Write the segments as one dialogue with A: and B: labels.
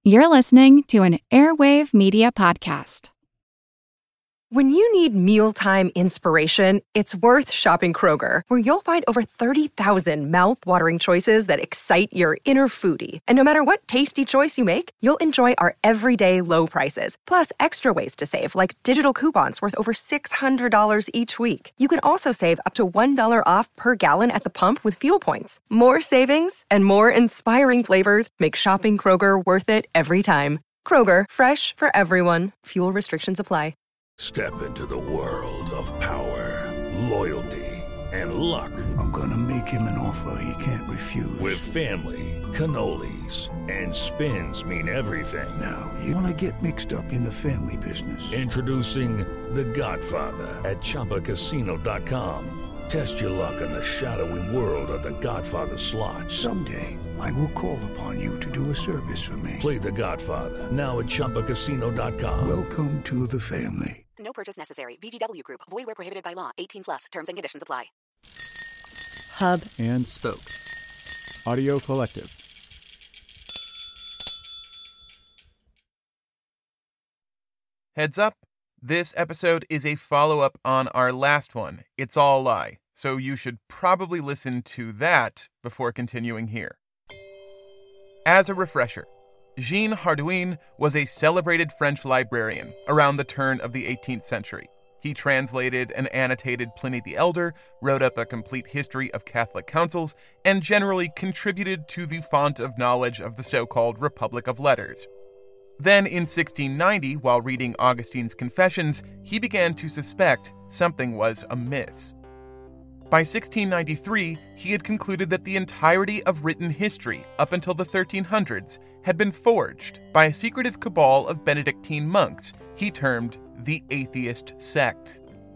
A: You're listening to an Airwave Media Podcast.
B: When you need mealtime inspiration, it's worth shopping Kroger, where you'll find over 30,000 mouth-watering choices that excite your inner foodie. And no matter what tasty choice you make, you'll enjoy our everyday low prices, plus extra ways to save, like digital coupons worth over $600 each week. You can also save up to $1 off per gallon at the pump with fuel points. More savings and more inspiring flavors make shopping Kroger worth it every time. Kroger, fresh for everyone. Fuel restrictions apply.
C: Step into the world of power, loyalty, and luck.
D: I'm gonna make him an offer he can't refuse.
C: With family, cannolis, and spins mean everything.
D: Now, you wanna get mixed up in the family business.
C: Introducing The Godfather at ChumbaCasino.com. Test your luck in the shadowy world of The Godfather slot.
D: Someday, I will call upon you to do a service for me.
C: Play The Godfather, now at ChumbaCasino.com.
D: Welcome to the family.
E: No purchase necessary. VGW Group. Void where prohibited by law. 18 plus. Terms and conditions apply.
F: Hub and Spoke Audio Collective.
G: Heads up, this episode is a follow-up on our last one, It's All a Lie, so you should probably listen to that before continuing here. As a refresher, Jean Hardouin was a celebrated French librarian around the turn of the 18th century. He translated and annotated Pliny the Elder, wrote up a complete history of Catholic councils, and generally contributed to the font of knowledge of the so-called Republic of Letters. Then in 1690, while reading Augustine's Confessions, he began to suspect something was amiss. By 1693, he had concluded that the entirety of written history up until the 1300s had been forged by a secretive cabal of Benedictine monks he termed the Atheist Sect.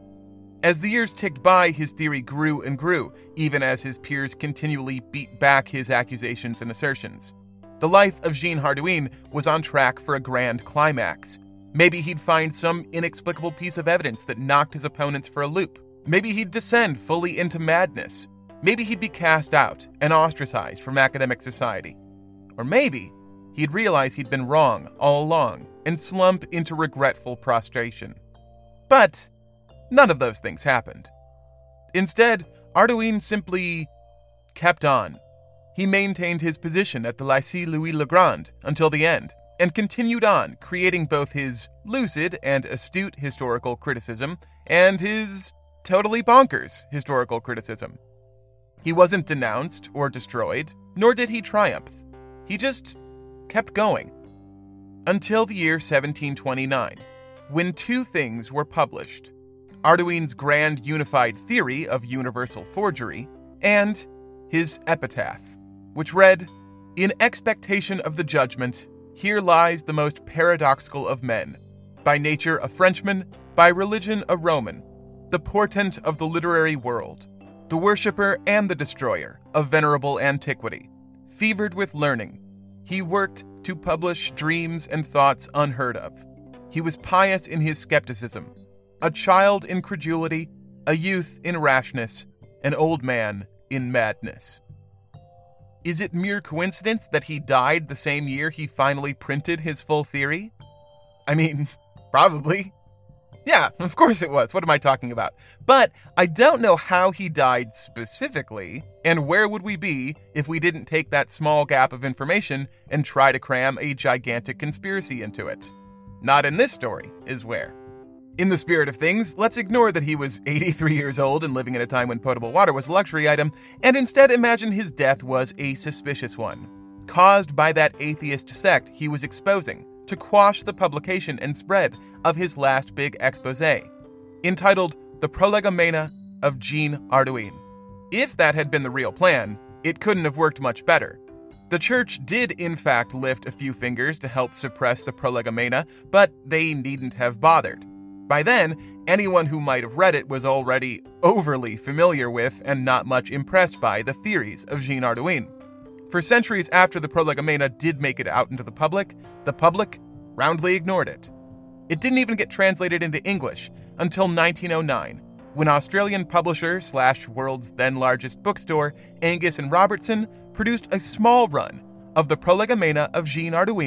G: As the years ticked by, his theory grew and grew, even as his peers continually beat back his accusations and assertions. The life of Jean Hardouin was on track for a grand climax. Maybe he'd find some inexplicable piece of evidence that knocked his opponents for a loop. Maybe he'd descend fully into madness. Maybe he'd be cast out and ostracized from academic society. Or maybe he'd realize he'd been wrong all along and slump into regretful prostration. But none of those things happened. Instead, Hardouin simply kept on. He maintained his position at the Lycée Louis-le-Grand until the end, and continued on, creating both his lucid and astute historical criticism and his totally bonkers historical criticism. He wasn't denounced or destroyed, nor did he triumph. He just kept going. Until the year 1729, when two things were published: Hardouin's grand unified theory of universal forgery, and his epitaph, which read, "In expectation of the judgment, here lies the most paradoxical of men, by nature a Frenchman, by religion a Roman, the portent of the literary world, the worshipper and the destroyer of venerable antiquity. Fevered with learning, he worked to publish dreams and thoughts unheard of. He was pious in his skepticism, a child in credulity, a youth in rashness, an old man in madness." Is it mere coincidence that he died the same year he finally printed his full theory? I mean, probably. Yeah, of course it was. What am I talking about? But I don't know how he died specifically, and where would we be if we didn't take that small gap of information and try to cram a gigantic conspiracy into it? Not in this story, is where. In the spirit of things, let's ignore that he was 83 years old and living at a time when potable water was a luxury item, and instead imagine his death was a suspicious one, caused by that atheist sect he was exposing to quash the publication and spread of his last big exposé, entitled The Prolegomena of Jean Hardouin. If that had been the real plan, it couldn't have worked much better. The church did in fact lift a few fingers to help suppress the Prolegomena, but they needn't have bothered. By then, anyone who might have read it was already overly familiar with and not much impressed by the theories of Jean Hardouin. For centuries after the Prolegomena did make it out into the public roundly ignored it. It didn't even get translated into English until 1909, when Australian publisher / world's then largest bookstore, Angus and Robertson, produced a small run of the Prolegomena of Jean Hardouin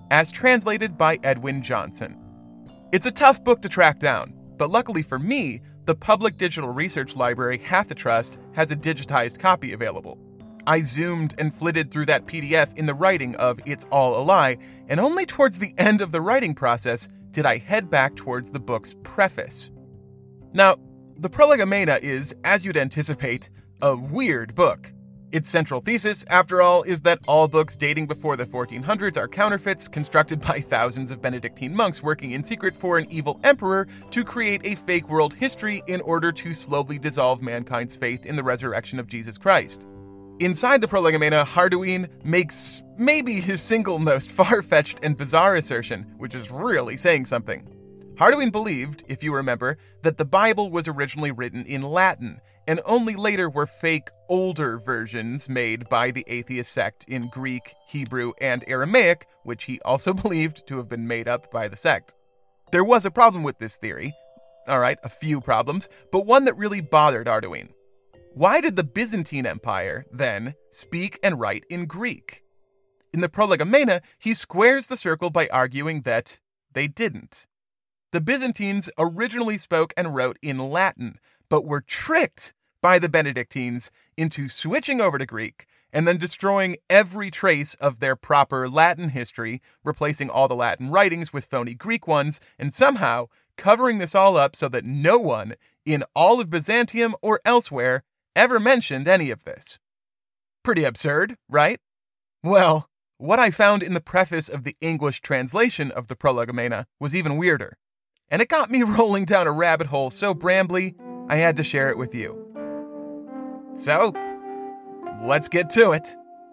G: as translated by Edwin Johnson. It's a tough book to track down, but luckily for me, the Public Digital Research Library HathiTrust has a digitized copy available. I zoomed and flitted through that PDF in the writing of It's All a Lie, and only towards the end of the writing process did I head back towards the book's preface. Now, the Prolegomena is, as you'd anticipate, a weird book. Its central thesis, after all, is that all books dating before the 1400s are counterfeits constructed by thousands of Benedictine monks working in secret for an evil emperor to create a fake world history in order to slowly dissolve mankind's faith in the resurrection of Jesus Christ. Inside the Prolegomena, Hardouin makes maybe his single most far-fetched and bizarre assertion, which is really saying something. Hardouin believed, if you remember, that the Bible was originally written in Latin, and only later were fake, older versions made by the atheist sect in Greek, Hebrew, and Aramaic, which he also believed to have been made up by the sect. There was a problem with this theory. All right, a few problems, but one that really bothered Hardouin. Why did the Byzantine Empire, then, speak and write in Greek? In the Prolegomena, he squares the circle by arguing that they didn't. The Byzantines originally spoke and wrote in Latin, but were tricked by the Benedictines into switching over to Greek and then destroying every trace of their proper Latin history, replacing all the Latin writings with phony Greek ones, and somehow covering this all up so that no one in all of Byzantium or elsewhere ever mentioned any of this. Pretty absurd, right? Well, what I found in the preface of the English translation of the Prolegomena was even weirder, and it got me rolling down a rabbit hole so brambly, I had to share it with you. So, let's get to it.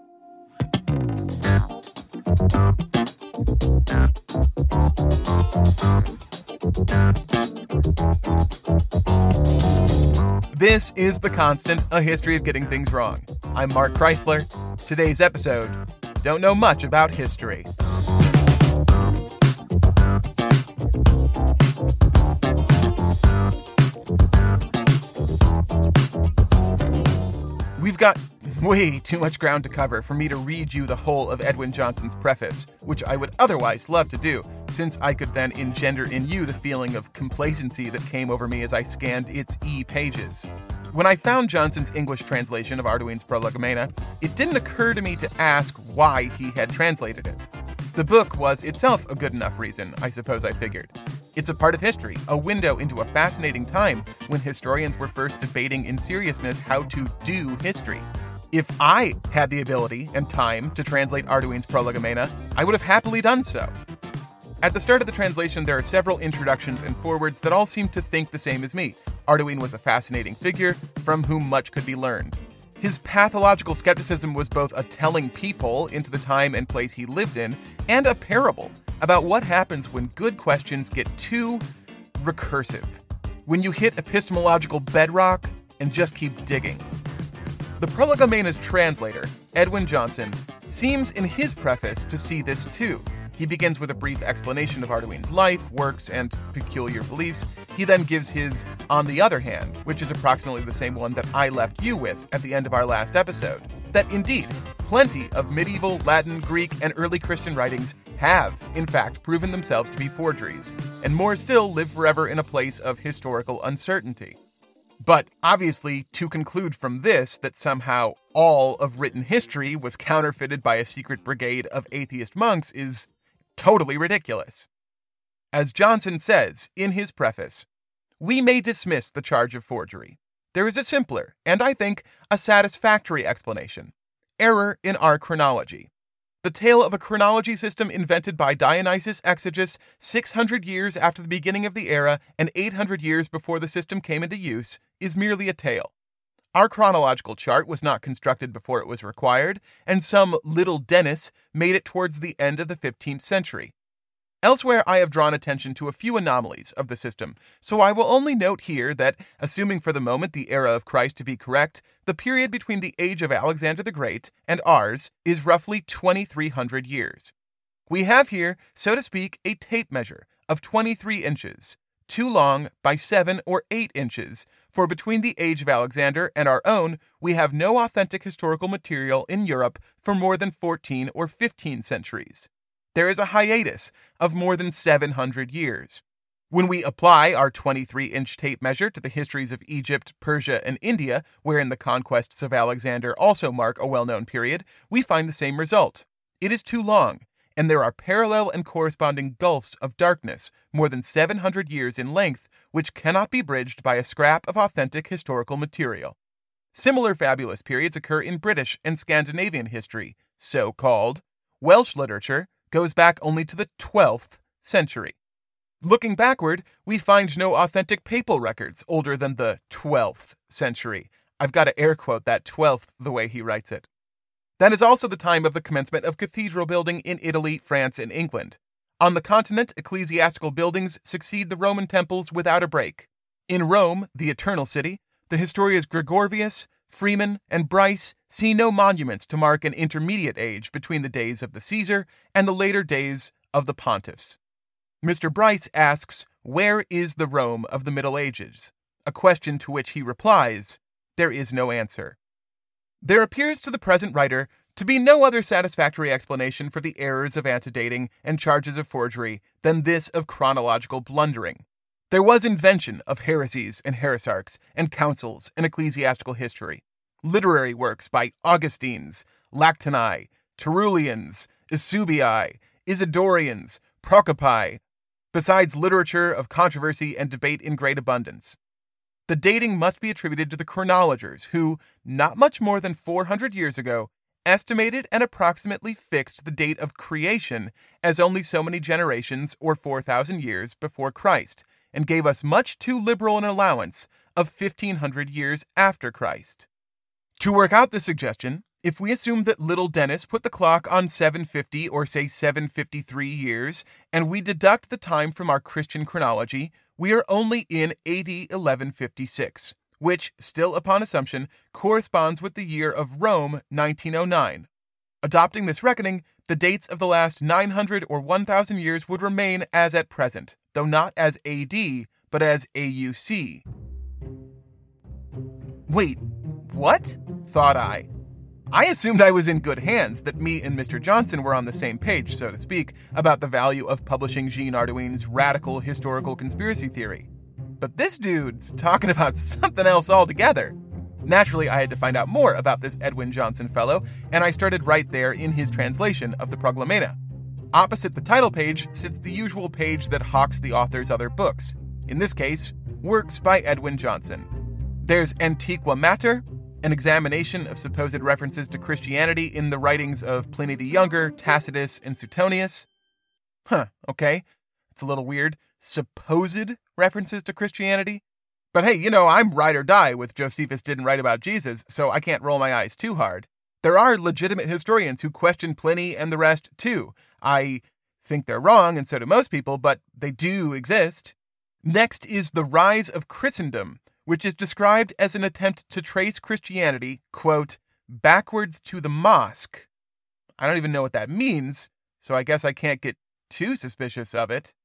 G: This is The Constant, a history of getting things wrong. I'm Mark Chrysler. Today's episode, don't know much about history. We've got way too much ground to cover for me to read you the whole of Edwin Johnson's preface, which I would otherwise love to do, since I could then engender in you the feeling of complacency that came over me as I scanned its pages. When I found Johnson's English translation of Hardouin's Prolegomena, it didn't occur to me to ask why he had translated it. The book was itself a good enough reason, I suppose I figured. It's a part of history, a window into a fascinating time when historians were first debating in seriousness how to do history. If I had the ability and time to translate Hardouin's Prolegomena, I would have happily done so. At the start of the translation, there are several introductions and forewords that all seem to think the same as me. Hardouin was a fascinating figure from whom much could be learned. His pathological skepticism was both a telling people into the time and place he lived in, and a parable about what happens when good questions get too recursive, when you hit epistemological bedrock and just keep digging. The Prolegomena's translator, Edwin Johnson, seems in his preface to see this too. He begins with a brief explanation of Hardouin's life, works, and peculiar beliefs. He then gives his "on the other hand," which is approximately the same one that I left you with at the end of our last episode. That indeed, plenty of medieval, Latin, Greek, and early Christian writings have, in fact, proven themselves to be forgeries, and more still live forever in a place of historical uncertainty. But obviously, to conclude from this that somehow all of written history was counterfeited by a secret brigade of atheist monks is totally ridiculous. As Johnson says in his preface, we may dismiss the charge of forgery. There is a simpler, and I think a satisfactory explanation. Error in our chronology. The tale of a chronology system invented by Dionysius Exiguus 600 years after the beginning of the era and 800 years before the system came into use is merely a tale. Our chronological chart was not constructed before it was required, and some little Dennis made it towards the end of the 15th century. Elsewhere, I have drawn attention to a few anomalies of the system, so I will only note here that, assuming for the moment the era of Christ to be correct, the period between the age of Alexander the Great and ours is roughly 2,300 years. We have here, so to speak, a tape measure of 23 inches, too long by 7 or 8 inches, for between the age of Alexander and our own, we have no authentic historical material in Europe for more than 14 or 15 centuries. There is a hiatus of more than 700 years. When we apply our 23-inch tape measure to the histories of Egypt, Persia, and India, wherein the conquests of Alexander also mark a well-known period, we find the same result. It is too long, and there are parallel and corresponding gulfs of darkness, more than 700 years in length, which cannot be bridged by a scrap of authentic historical material. Similar fabulous periods occur in British and Scandinavian history. So-called Welsh literature goes back only to the 12th century. Looking backward, we find no authentic papal records older than the 12th century. I've got to air quote that 12th the way he writes it. That is also the time of the commencement of cathedral building in Italy, France, and England. On the continent, ecclesiastical buildings succeed the Roman temples without a break. In Rome, the Eternal City, the historians Gregorvius, Freeman, and Bryce see no monuments to mark an intermediate age between the days of the Caesar and the later days of the pontiffs. Mr. Bryce asks, where is the Rome of the Middle Ages? A question to which he replies, there is no answer. There appears to the present writer to be no other satisfactory explanation for the errors of antedating and charges of forgery than this of chronological blundering. There was invention of heresies and heresiarchs and councils in ecclesiastical history. Literary works by Augustines, Lactani, Terullians, Eusebii, Isidorians, Procopi, besides literature of controversy and debate in great abundance. The dating must be attributed to the chronologers who, not much more than 400 years ago, estimated and approximately fixed the date of creation as only so many generations or 4,000 years before Christ, and gave us much too liberal an allowance of 1,500 years after Christ. To work out this suggestion, if we assume that little Dennis put the clock on 750 or say 753 years, and we deduct the time from our Christian chronology, we are only in AD 1156, which, still upon assumption, corresponds with the year of Rome 1909. Adopting this reckoning, the dates of the last 900 or 1,000 years would remain as at present, though not as AD, but as AUC. Wait, what? Thought I. I assumed I was in good hands, that me and Mr. Johnson were on the same page, so to speak, about the value of publishing Jean Arduin's radical historical conspiracy theory. But this dude's talking about something else altogether. Naturally, I had to find out more about this Edwin Johnson fellow, and I started right there in his translation of the Proglamena. Opposite the title page sits the usual page that hawks the author's other books. In this case, Works by Edwin Johnson. There's Antiqua Mater, an examination of supposed references to Christianity in the writings of Pliny the Younger, Tacitus, and Suetonius. Okay. It's a little weird. Supposed references to Christianity? But hey, I'm ride or die with Josephus didn't write about Jesus, so I can't roll my eyes too hard. There are legitimate historians who question Pliny and the rest, too. I think they're wrong, and so do most people, but they do exist. Next is The Rise of Christendom, which is described as an attempt to trace Christianity, quote, backwards to the mosque. I don't even know what that means, so I guess I can't get too suspicious of it.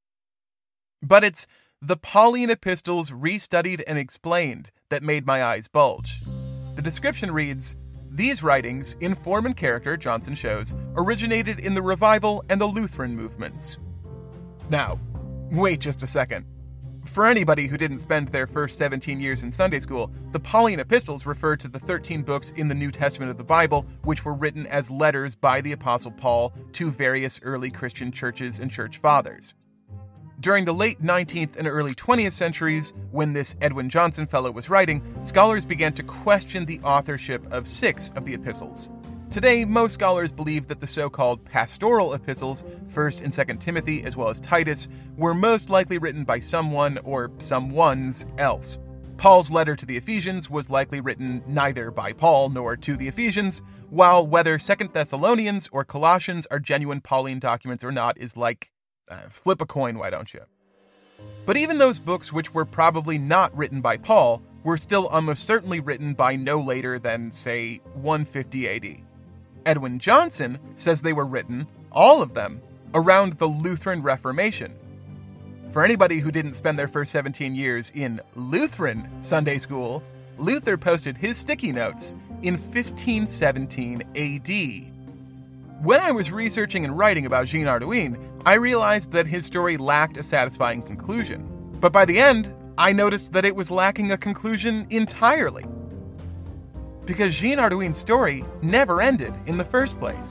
G: But it's the Pauline epistles restudied and explained that made my eyes bulge. The description reads, these writings, in form and character, Johnson shows, originated in the Revival and the Lutheran movements. Now, wait just a second. For anybody who didn't spend their first 17 years in Sunday school, the Pauline epistles refer to the 13 books in the New Testament of the Bible, which were written as letters by the Apostle Paul to various early Christian churches and church fathers. During the late 19th and early 20th centuries, when this Edwin Johnson fellow was writing, scholars began to question the authorship of 6 of the epistles. Today, most scholars believe that the so-called pastoral epistles, 1st and 2nd Timothy as well as Titus, were most likely written by someone or someones else. Paul's letter to the Ephesians was likely written neither by Paul nor to the Ephesians, while whether 2nd Thessalonians or Colossians are genuine Pauline documents or not is like, flip a coin, why don't you? But even those books which were probably not written by Paul were still almost certainly written by no later than, say, 150 AD. Edwin Johnson says they were written, all of them, around the Lutheran Reformation. For anybody who didn't spend their first 17 years in Lutheran Sunday school, Luther posted his sticky notes in 1517 AD. When I was researching and writing about Jean Ardouin, I realized that his story lacked a satisfying conclusion. But by the end, I noticed that it was lacking a conclusion entirely. Because Jean Ardouin's story never ended in the first place.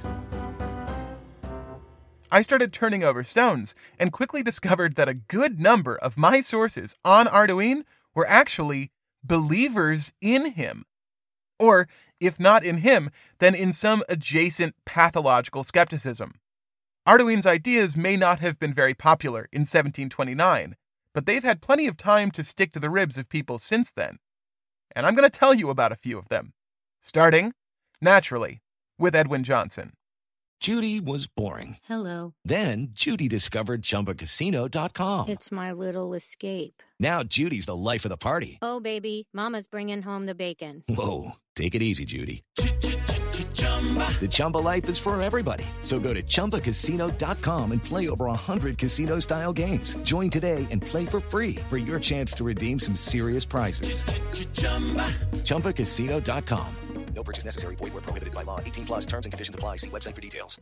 G: I started turning over stones and quickly discovered that a good number of my sources on Ardouin were actually believers in him. Or, if not in him, then in some adjacent pathological skepticism. Ardouin's ideas may not have been very popular in 1729, but they've had plenty of time to stick to the ribs of people since then. And I'm going to tell you about a few of them. Starting, naturally, with Edwin Johnson.
H: Judy was boring.
I: Hello.
H: Then Judy discovered ChumbaCasino.com.
I: It's my little escape.
H: Now Judy's the life of the party.
I: Oh, baby, mama's bringing home the bacon.
H: Whoa, take it easy, Judy. The Chumba life is for everybody. So go to ChumbaCasino.com and play over 100 casino-style games. Join today and play for free for your chance to redeem some serious prizes. ChumbaCasino.com. No purchase necessary. Void where prohibited by law. 18+ terms and conditions apply. See website for details.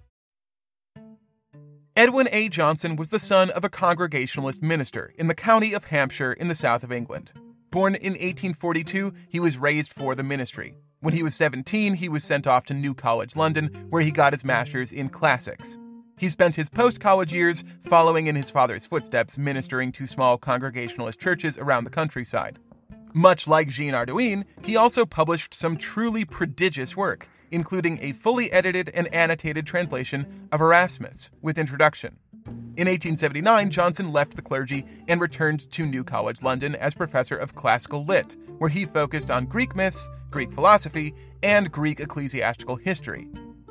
G: Edwin A. Johnson was the son of a Congregationalist minister in the county of Hampshire in the south of England. Born in 1842, he was raised for the ministry. When he was 17, he was sent off to New College, London, where he got his master's in classics. He spent his post-college years following in his father's footsteps, ministering to small Congregationalist churches around the countryside. Much like Jean Ardouin, he also published some truly prodigious work, including a fully edited and annotated translation of Erasmus with introduction. In 1879, Johnson left the clergy and returned to New College, London as professor of classical lit, where he focused on Greek myths, Greek philosophy, and Greek ecclesiastical history.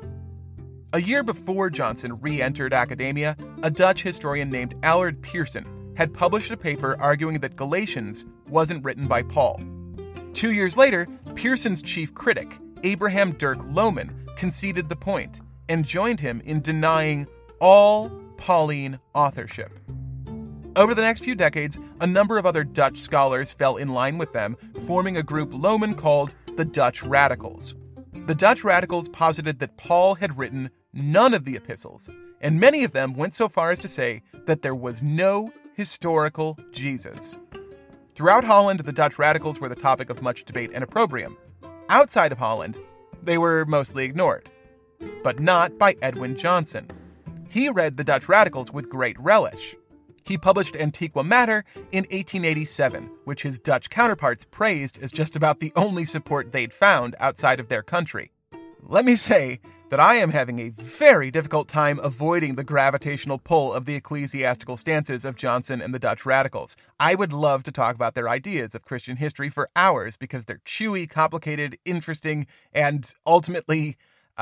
G: A year before Johnson re-entered academia, a Dutch historian named Allard Pearson had published a paper arguing that Galatians wasn't written by Paul. 2 years later, Pearson's chief critic, Abraham Dirk Lohman, conceded the point and joined him in denying all Pauline authorship. Over the next few decades, a number of other Dutch scholars fell in line with them, forming a group Lohman called the Dutch Radicals. The Dutch Radicals posited that Paul had written none of the epistles, and many of them went so far as to say that there was no historical Jesus. Throughout Holland, the Dutch Radicals were the topic of much debate and opprobrium. Outside of Holland, they were mostly ignored. But not by Edwin Johnson. He read the Dutch Radicals with great relish. He published Antiqua Mater in 1887, which his Dutch counterparts praised as just about the only support they'd found outside of their country. Let me say that I am having a very difficult time avoiding the gravitational pull of the ecclesiastical stances of Johnson and the Dutch Radicals. I would love to talk about their ideas of Christian history for hours because they're chewy, complicated, interesting, and ultimately,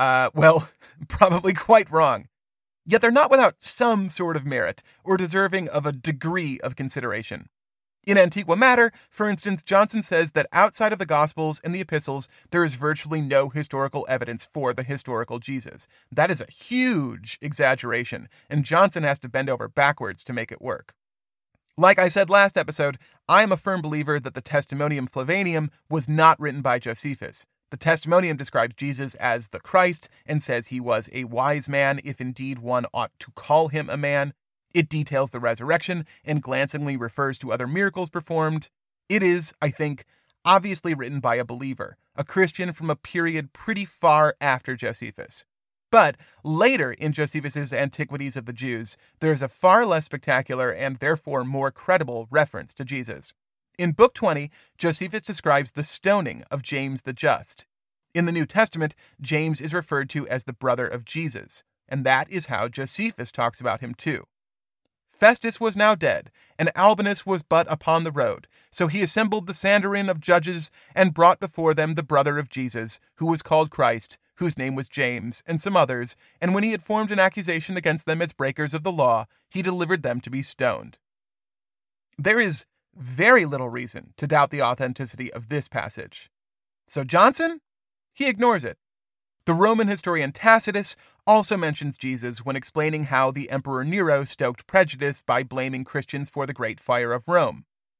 G: probably quite wrong. Yet they're not without some sort of merit or deserving of a degree of consideration. In Antiqua Mater, for instance, Johnson says that outside of the Gospels and the Epistles, there is virtually no historical evidence for the historical Jesus. That is a huge exaggeration, and Johnson has to bend over backwards to make it work. Like I said last episode, I am a firm believer that the Testimonium Flavanium was not written by Josephus. The Testimonium describes Jesus as the Christ and says he was a wise man, if indeed one ought to call him a man. It details the resurrection and glancingly refers to other miracles performed. It is, I think, obviously written by a believer, a Christian from a period pretty far after Josephus. But later in Josephus's Antiquities of the Jews, there is a far less spectacular and therefore more credible reference to Jesus. In Book 20, Josephus describes the stoning of James the Just. In the New Testament, James is referred to as the brother of Jesus, and that is how Josephus talks about him too. Festus was now dead, and Albinus was but upon the road. So he assembled the Sanhedrin of judges and brought before them the brother of Jesus, who was called Christ, whose name was James, and some others, and when he had formed an accusation against them as breakers of the law, he delivered them to be stoned. There is very little reason to doubt the authenticity of this passage. So Johnson? He ignores it. The Roman historian Tacitus also mentions Jesus when explaining how the Emperor Nero stoked prejudice by blaming Christians for the Great Fire of Rome.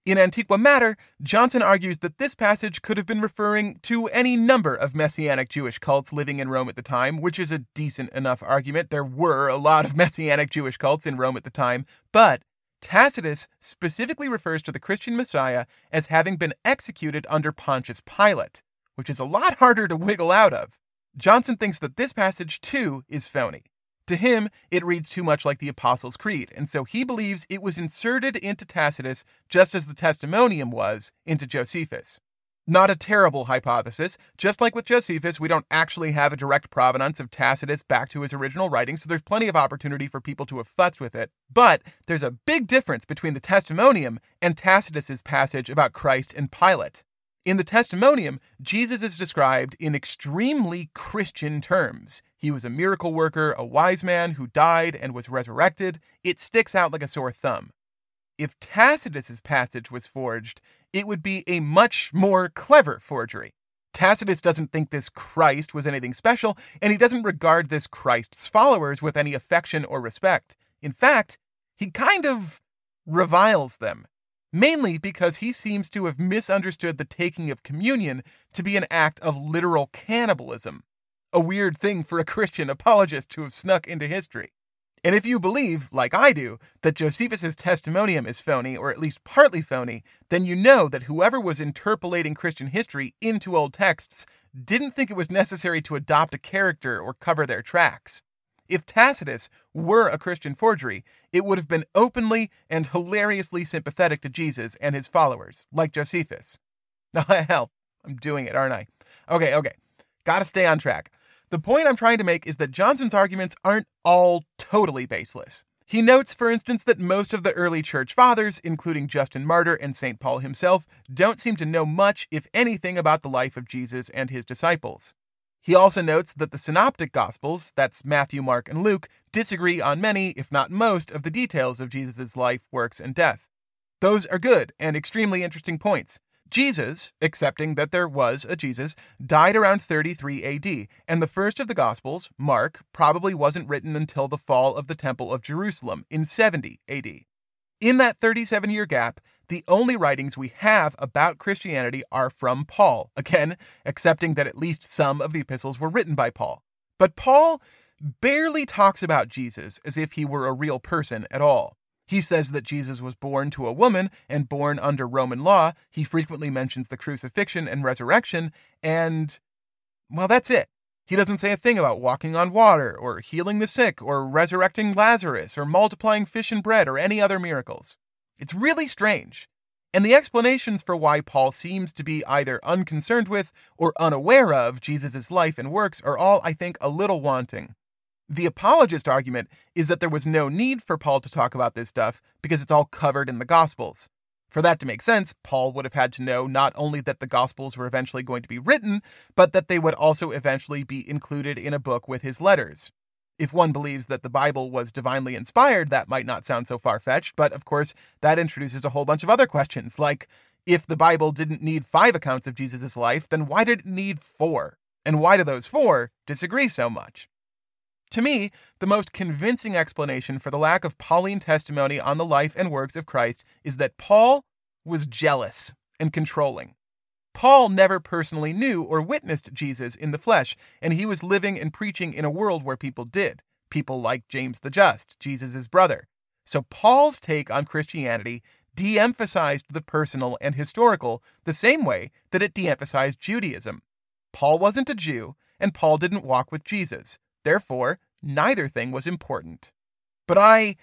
G: In Antiqua Mater, Johnson argues that this passage could have been referring to any number of Messianic Jewish cults living in Rome at the time, which is a decent enough argument. There were a lot of Messianic Jewish cults in Rome at the time, but Tacitus specifically refers to the Christian Messiah as having been executed under Pontius Pilate, which is a lot harder to wiggle out of. Johnson thinks that this passage, too, is phony. To him, it reads too much like the Apostles' Creed, and so he believes it was inserted into Tacitus just as the Testimonium was into Josephus. Not a terrible hypothesis. Just like with Josephus, we don't actually have a direct provenance of Tacitus back to his original writing, so there's plenty of opportunity for people to have futzed with it. But there's a big difference between the Testimonium and Tacitus's passage about Christ and Pilate. In the Testimonium, Jesus is described in extremely Christian terms. He was a miracle worker, a wise man who died and was resurrected. It sticks out like a sore thumb. If Tacitus's passage was forged, it would be a much more clever forgery. Tacitus doesn't think this Christ was anything special, and he doesn't regard this Christ's followers with any affection or respect. In fact, he kind of reviles them. Mainly because he seems to have misunderstood the taking of communion to be an act of literal cannibalism. A weird thing for a Christian apologist to have snuck into history. And if you believe, like I do, that Josephus' Testimonium is phony, or at least partly phony, then you know that whoever was interpolating Christian history into old texts didn't think it was necessary to adopt a character or cover their tracks. If Tacitus were a Christian forgery, it would have been openly and hilariously sympathetic to Jesus and his followers, like Josephus. Hell, I'm doing it, aren't I? Okay. Gotta stay on track. The point I'm trying to make is that Johnson's arguments aren't all totally baseless. He notes, for instance, that most of the early church fathers, including Justin Martyr and St. Paul himself, don't seem to know much, if anything, about the life of Jesus and his disciples. He also notes that the Synoptic Gospels, that's Matthew, Mark, and Luke, disagree on many, if not most, of the details of Jesus' life, works, and death. Those are good and extremely interesting points. Jesus, accepting that there was a Jesus, died around 33 AD, and the first of the Gospels, Mark, probably wasn't written until the fall of the Temple of Jerusalem in 70 AD. In that 37-year gap, the only writings we have about Christianity are from Paul, again, accepting that at least some of the epistles were written by Paul. But Paul barely talks about Jesus as if he were a real person at all. He says that Jesus was born to a woman and born under Roman law. He frequently mentions the crucifixion and resurrection, and, well, that's it. He doesn't say a thing about walking on water, or healing the sick, or resurrecting Lazarus, or multiplying fish and bread, or any other miracles. It's really strange. And the explanations for why Paul seems to be either unconcerned with or unaware of Jesus' life and works are all, I think, a little wanting. The apologist argument is that there was no need for Paul to talk about this stuff because it's all covered in the Gospels. For that to make sense, Paul would have had to know not only that the Gospels were eventually going to be written, but that they would also eventually be included in a book with his letters. If one believes that the Bible was divinely inspired, that might not sound so far-fetched, but of course, that introduces a whole bunch of other questions, like, if the Bible didn't need 5 accounts of Jesus' life, then why did it need 4? And why do those 4 disagree so much? To me, the most convincing explanation for the lack of Pauline testimony on the life and works of Christ is that Paul was jealous and controlling. Paul never personally knew or witnessed Jesus in the flesh, and he was living and preaching in a world where people did. People like James the Just, Jesus' brother. So Paul's take on Christianity de-emphasized the personal and historical the same way that it de-emphasized Judaism. Paul wasn't a Jew, and Paul didn't walk with Jesus. Therefore, neither thing was important. But I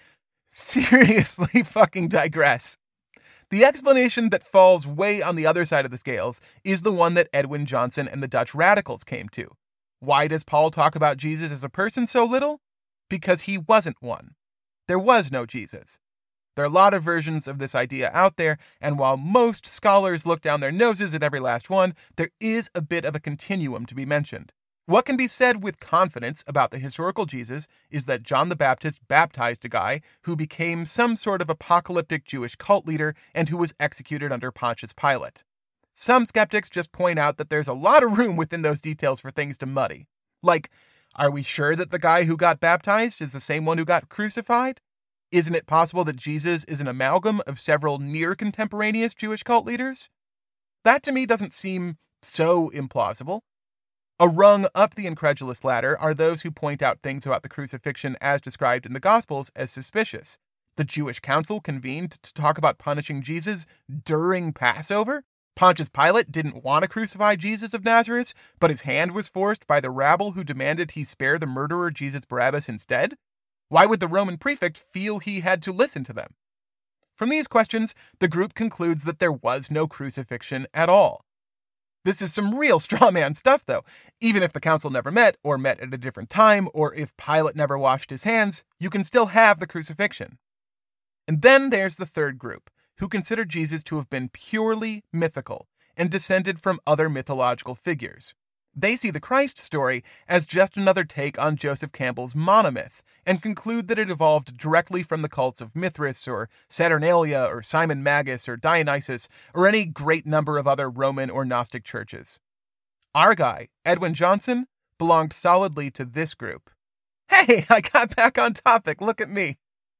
G: seriously fucking digress. The explanation that falls way on the other side of the scales is the one that Edwin Johnson and the Dutch radicals came to. Why does Paul talk about Jesus as a person so little? Because he wasn't one. There was no Jesus. There are a lot of versions of this idea out there, and while most scholars look down their noses at every last one, there is a bit of a continuum to be mentioned. What can be said with confidence about the historical Jesus is that John the Baptist baptized a guy who became some sort of apocalyptic Jewish cult leader and who was executed under Pontius Pilate. Some skeptics just point out that there's a lot of room within those details for things to muddy. Like, are we sure that the guy who got baptized is the same one who got crucified? Isn't it possible that Jesus is an amalgam of several near-contemporaneous Jewish cult leaders? That to me doesn't seem so implausible. A rung up the incredulous ladder are those who point out things about the crucifixion as described in the Gospels as suspicious. The Jewish council convened to talk about punishing Jesus during Passover? Pontius Pilate didn't want to crucify Jesus of Nazareth, but his hand was forced by the rabble who demanded he spare the murderer Jesus Barabbas instead? Why would the Roman prefect feel he had to listen to them? From these questions, the group concludes that there was no crucifixion at all. This is some real straw man stuff, though. Even if the council never met, or met at a different time, or if Pilate never washed his hands, you can still have the crucifixion. And then there's the third group, who consider Jesus to have been purely mythical and descended from other mythological figures. They see the Christ story as just another take on Joseph Campbell's monomyth, and conclude that it evolved directly from the cults of Mithras, or Saturnalia, or Simon Magus, or Dionysus, or any great number of other Roman or Gnostic churches. Our guy, Edwin Johnson, belonged solidly to this group. Hey, I got back on topic, look at me.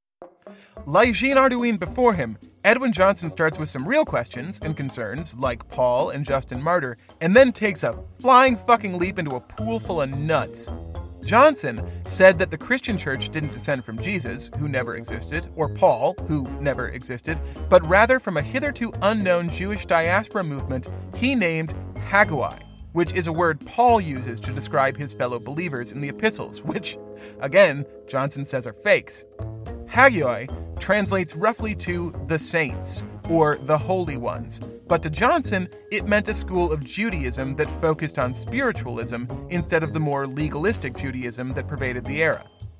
G: Like Jean Arduin before him, Edwin Johnson starts with some real questions and concerns, like Paul and Justin Martyr, and then takes a flying fucking leap into a pool full of nuts. Johnson said that the Christian church didn't descend from Jesus, who never existed, or Paul, who never existed, but rather from a hitherto unknown Jewish diaspora movement he named Haggai, which is a word Paul uses to describe his fellow believers in the epistles, which, again, Johnson says are fakes. Haggai translates roughly to the saints, or the holy ones, but to Johnson, it meant a school of Judaism that focused on spiritualism instead of the more legalistic Judaism that pervaded the era.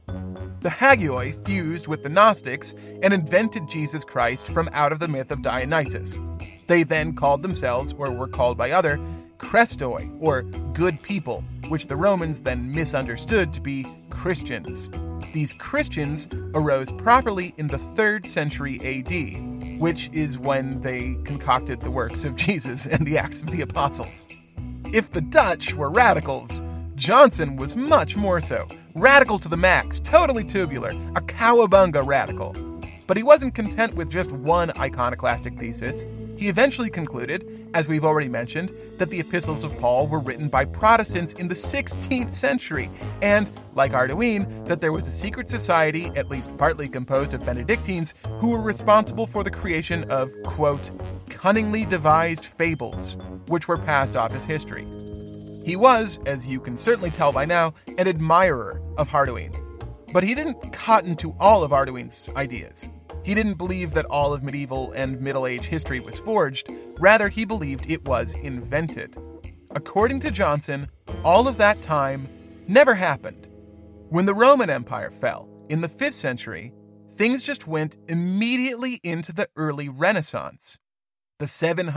G: The Haggai fused with the Gnostics and invented Jesus Christ from out of the myth of Dionysus. They then called themselves, or were called by other, Christoi, or good people, which the Romans then misunderstood to be Christians. These Christians arose properly in the 3rd century AD, which is when they concocted the works of Jesus and the Acts of the Apostles. If the Dutch were radicals, Johnson was much more so. Radical to the max, totally tubular, a cowabunga radical. But he wasn't content with just one iconoclastic thesis. He eventually concluded, as we've already mentioned, that the epistles of Paul were written by Protestants in the 16th century, and, like Arduin, that there was a secret society, at least partly composed of Benedictines, who were responsible for the creation of, quote, cunningly devised fables, which were passed off as history. He was, as you can certainly tell by now, an admirer of Arduin. But he didn't cotton to all of Arduin's ideas. He didn't believe that all of medieval and Middle Age history was forged. Rather, he believed it was invented. According to Johnson, all of that time never happened. When the Roman Empire fell in the 5th century, things just went immediately into the early Renaissance. The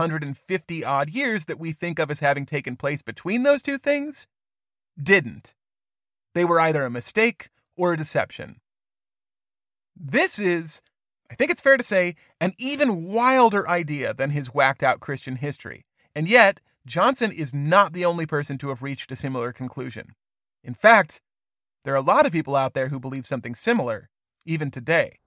G: 750-odd years that we think of as having taken place between those two things didn't. They were either a mistake or a deception. This is, I think it's fair to say, an even wilder idea than his whacked-out Christian history. And yet, Johnson is not the only person to have reached a similar conclusion. In fact, there are a lot of people out there who believe something similar, even today.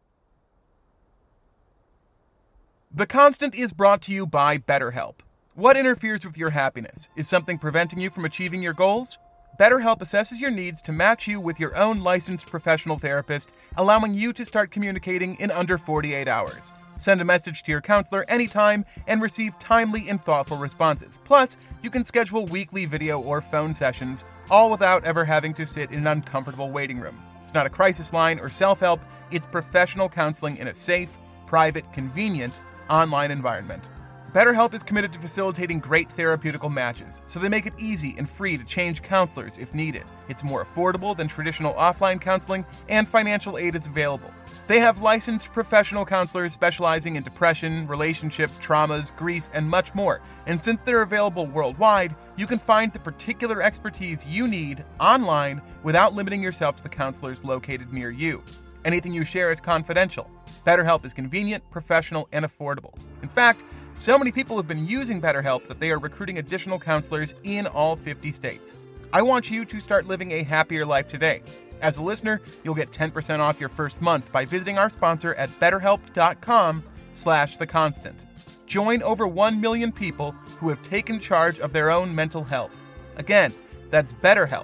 G: The Constant is brought to you by BetterHelp. What interferes with your happiness? Is something preventing you from achieving your goals? BetterHelp assesses your needs to match you with your own licensed professional therapist, allowing you to start communicating in under 48 hours. Send a message to your counselor anytime and receive timely and thoughtful responses. Plus, you can schedule weekly video or phone sessions, all without ever having to sit in an uncomfortable waiting room. It's not a crisis line or self-help, it's professional counseling in a safe, private, convenient, online environment. BetterHelp is committed to facilitating great therapeutical matches, so they make it easy and free to change counselors if needed. It's more affordable than traditional offline counseling, and financial aid is available. They have licensed professional counselors specializing in depression, relationship, traumas, grief, and much more. And since they're available worldwide, you can find the particular expertise you need online without limiting yourself to the counselors located near you. Anything you share is confidential. BetterHelp is convenient, professional, and affordable. In fact, so many people have been using BetterHelp that they are recruiting additional counselors in all 50 states. I want you to start living a happier life today. As a listener, you'll get 10% off your first month by visiting our sponsor at BetterHelp.com/theconstant. Join over 1 million people who have taken charge of their own mental health. Again, that's BetterHelp,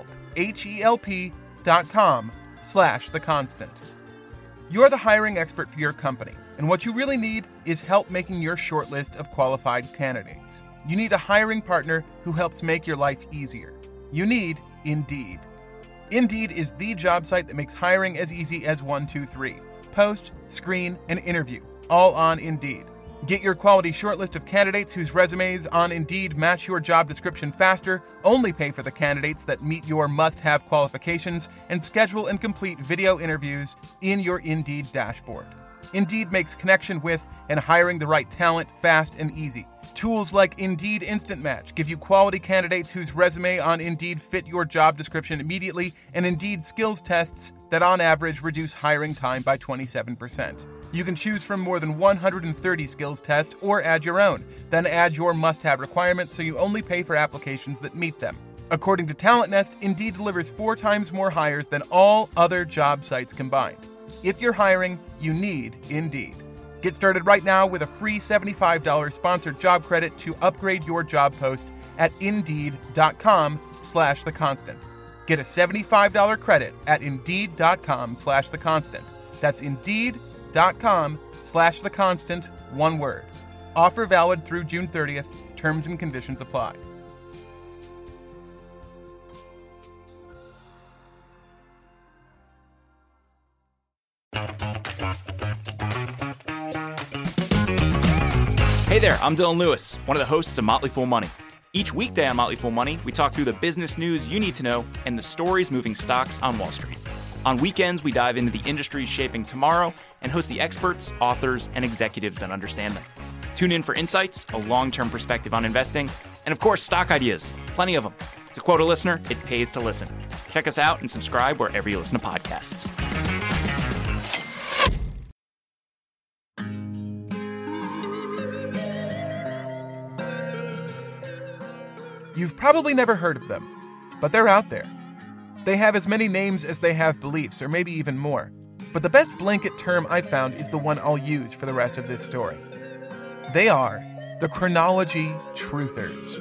G: HELP.com/theconstant. You're the hiring expert for your company, and what you really need is help making your shortlist of qualified candidates. You need a hiring partner who helps make your life easier. You need Indeed. Indeed is the job site that makes hiring as easy as 1, 2, 3. Post, screen, and interview, all on Indeed. Get your quality shortlist of candidates whose resumes on Indeed match your job description faster, only pay for the candidates that meet your must-have qualifications, and schedule and complete video interviews in your Indeed dashboard. Indeed makes connection with and hiring the right talent fast and easy. Tools like Indeed Instant Match give you quality candidates whose resume on Indeed fit your job description immediately, and Indeed skills tests that on average reduce hiring time by 27%. You can choose from more than 130 skills tests or add your own, then add your must-have requirements so you only pay for applications that meet them. According to Talent Nest, Indeed delivers 4 times more hires than all other job sites combined. If you're hiring, you need Indeed. Get started right now with a free $75 sponsored job credit to upgrade your job post at Indeed.com/theconstant. Get a $75 credit at Indeed.com/theconstant. That's Indeed.com/theconstant, one word. Offer valid through June 30th. Terms and conditions apply.
J: Hey there, I'm Dylan Lewis, one of the hosts of Motley Fool Money. Each weekday on Motley Fool Money, we talk through the business news you need to know and the stories moving stocks on Wall Street. On weekends, we dive into the industries shaping tomorrow and host the experts, authors, and executives that understand them. Tune in for insights, a long-term perspective on investing, and of course, stock ideas. Plenty of them. To quote a listener, it pays to listen. Check us out and subscribe wherever you listen to podcasts.
G: You've probably never heard of them, but they're out there. They have as many names as they have beliefs, or maybe even more. But the best blanket term I found is the one I'll use for the rest of this story. They are the chronology truthers.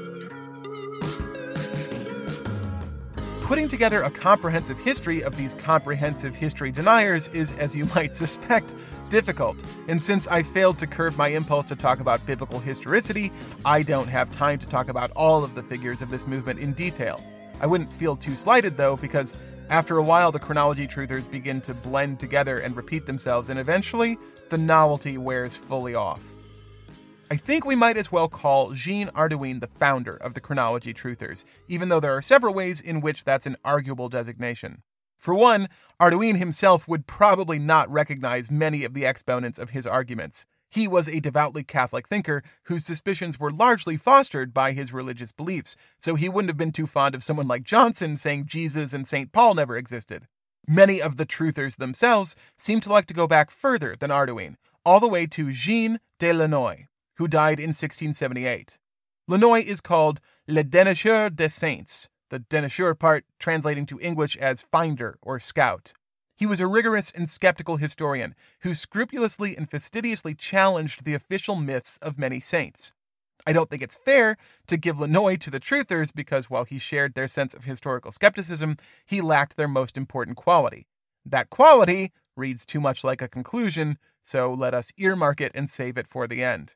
G: Putting together a comprehensive history of these comprehensive history deniers is, as you might suspect, difficult. And since I failed to curb my impulse to talk about biblical historicity, I don't have time to talk about all of the figures of this movement in detail. I wouldn't feel too slighted, though, because after a while the chronology truthers begin to blend together and repeat themselves, and eventually the novelty wears fully off. I think we might as well call Jean Ardoin the founder of the chronology truthers, even though there are several ways in which that's an arguable designation. For one, Ardoin himself would probably not recognize many of the exponents of his arguments. He was a devoutly Catholic thinker whose suspicions were largely fostered by his religious beliefs, so he wouldn't have been too fond of someone like Johnson saying Jesus and St. Paul never existed. Many of the truthers themselves seem to like to go back further than Ardoin, all the way to Jean de Lannoy, who died in 1678. Lannoy is called Le Dénicheur des Saints, the dénicheur part translating to English as finder or scout. He was a rigorous and skeptical historian who scrupulously and fastidiously challenged the official myths of many saints. I don't think it's fair to give Lannoy to the truthers because while he shared their sense of historical skepticism, he lacked their most important quality. That quality reads too much like a conclusion, so let us earmark it and save it for the end.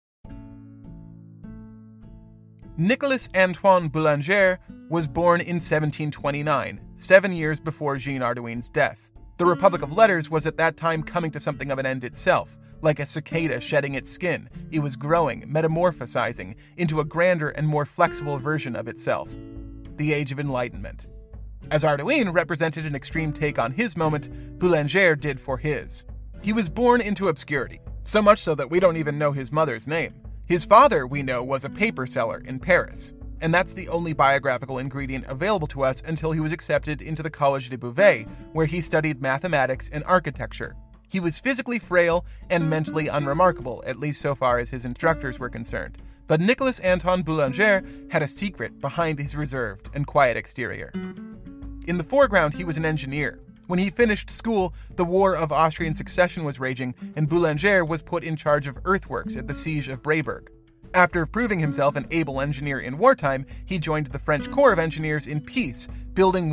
G: Nicolas Antoine Boulanger was born in 1729, 7 years before Jean Ardoin's death. The Republic of Letters was at that time coming to something of an end itself. Like a cicada shedding its skin, it was growing, metamorphosizing into a grander and more flexible version of itself. The Age of Enlightenment. As Ardoin represented an extreme take on his moment, Boulanger did for his. He was born into obscurity, so much so that we don't even know his mother's name. His father, we know, was a paper seller in Paris, and that's the only biographical ingredient available to us until he was accepted into the Collège de Beauvais, where he studied mathematics and architecture. He was physically frail and mentally unremarkable, at least so far as his instructors were concerned. But Nicolas Antoine Boulanger had a secret behind his reserved and quiet exterior. In the foreground, he was an engineer. When he finished school, the War of Austrian Succession was raging, and Boulanger was put in charge of earthworks at the Siege of Breiburg. After proving himself an able engineer in wartime, he joined the French Corps of Engineers in peace, building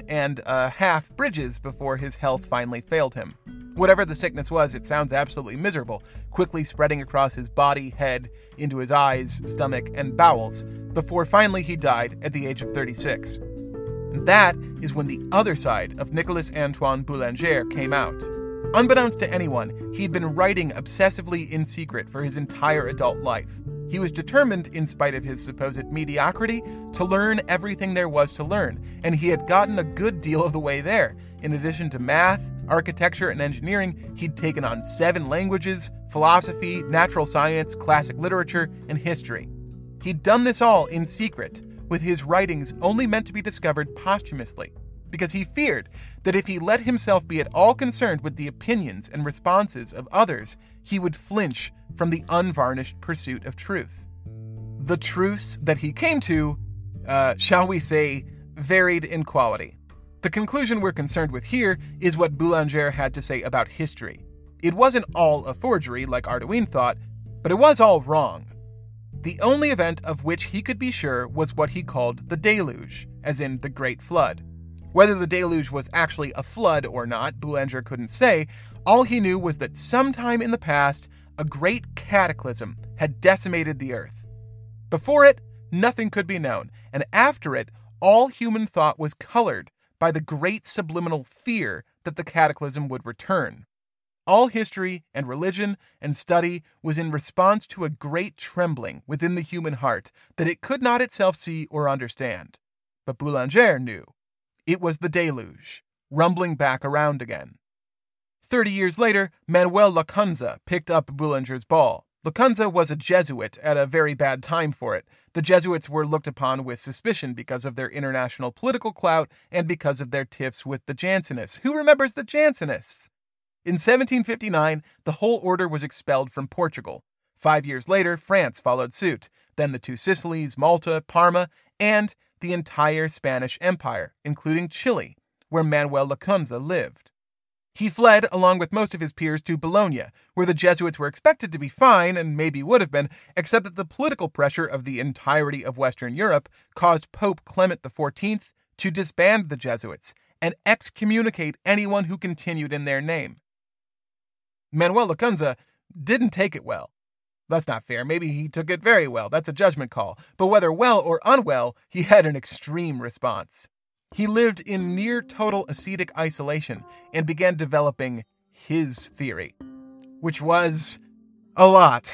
G: 1.5 bridges before his health finally failed him. Whatever the sickness was, it sounds absolutely miserable, quickly spreading across his body, head, into his eyes, stomach, and bowels, before finally he died at the age of 36. And that is when the other side of Nicolas Antoine Boulanger came out. Unbeknownst to anyone, he'd been writing obsessively in secret for his entire adult life. He was determined, in spite of his supposed mediocrity, to learn everything there was to learn, and he had gotten a good deal of the way there. In addition to math, architecture, and engineering, he'd taken on 7 languages, philosophy, natural science, classic literature, and history. He'd done this all in secret, with his writings only meant to be discovered posthumously, because he feared that if he let himself be at all concerned with the opinions and responses of others, he would flinch from the unvarnished pursuit of truth. The truths that he came to, shall we say, varied in quality. The conclusion we're concerned with here is what Boulanger had to say about history. It wasn't all a forgery, like Arduin thought, but it was all wrong. The only event of which he could be sure was what he called the deluge, as in the Great Flood. Whether the deluge was actually a flood or not, Boulanger couldn't say. All he knew was that sometime in the past, a great cataclysm had decimated the earth. Before it, nothing could be known, and after it, all human thought was colored by the great subliminal fear that the cataclysm would return. All history and religion and study was in response to a great trembling within the human heart that it could not itself see or understand. But Boulanger knew. It was the deluge, rumbling back around again. 30 years later, Manuel Lacunza picked up Boulanger's ball. Lacunza was a Jesuit at a very bad time for it. The Jesuits were looked upon with suspicion because of their international political clout and because of their tiffs with the Jansenists. Who remembers the Jansenists? In 1759, the whole order was expelled from Portugal. 5 years later, France followed suit, then the 2 Sicilies, Malta, Parma, and the entire Spanish Empire, including Chile, where Manuel Lacunza lived. He fled, along with most of his peers, to Bologna, where the Jesuits were expected to be fine, and maybe would have been, except that the political pressure of the entirety of Western Europe caused Pope Clement XIV to disband the Jesuits and excommunicate anyone who continued in their name. Manuel Lacunza didn't take it well. That's not fair. Maybe he took it very well. That's a judgment call. But whether well or unwell, he had an extreme response. He lived in near total ascetic isolation and began developing his theory, which was a lot.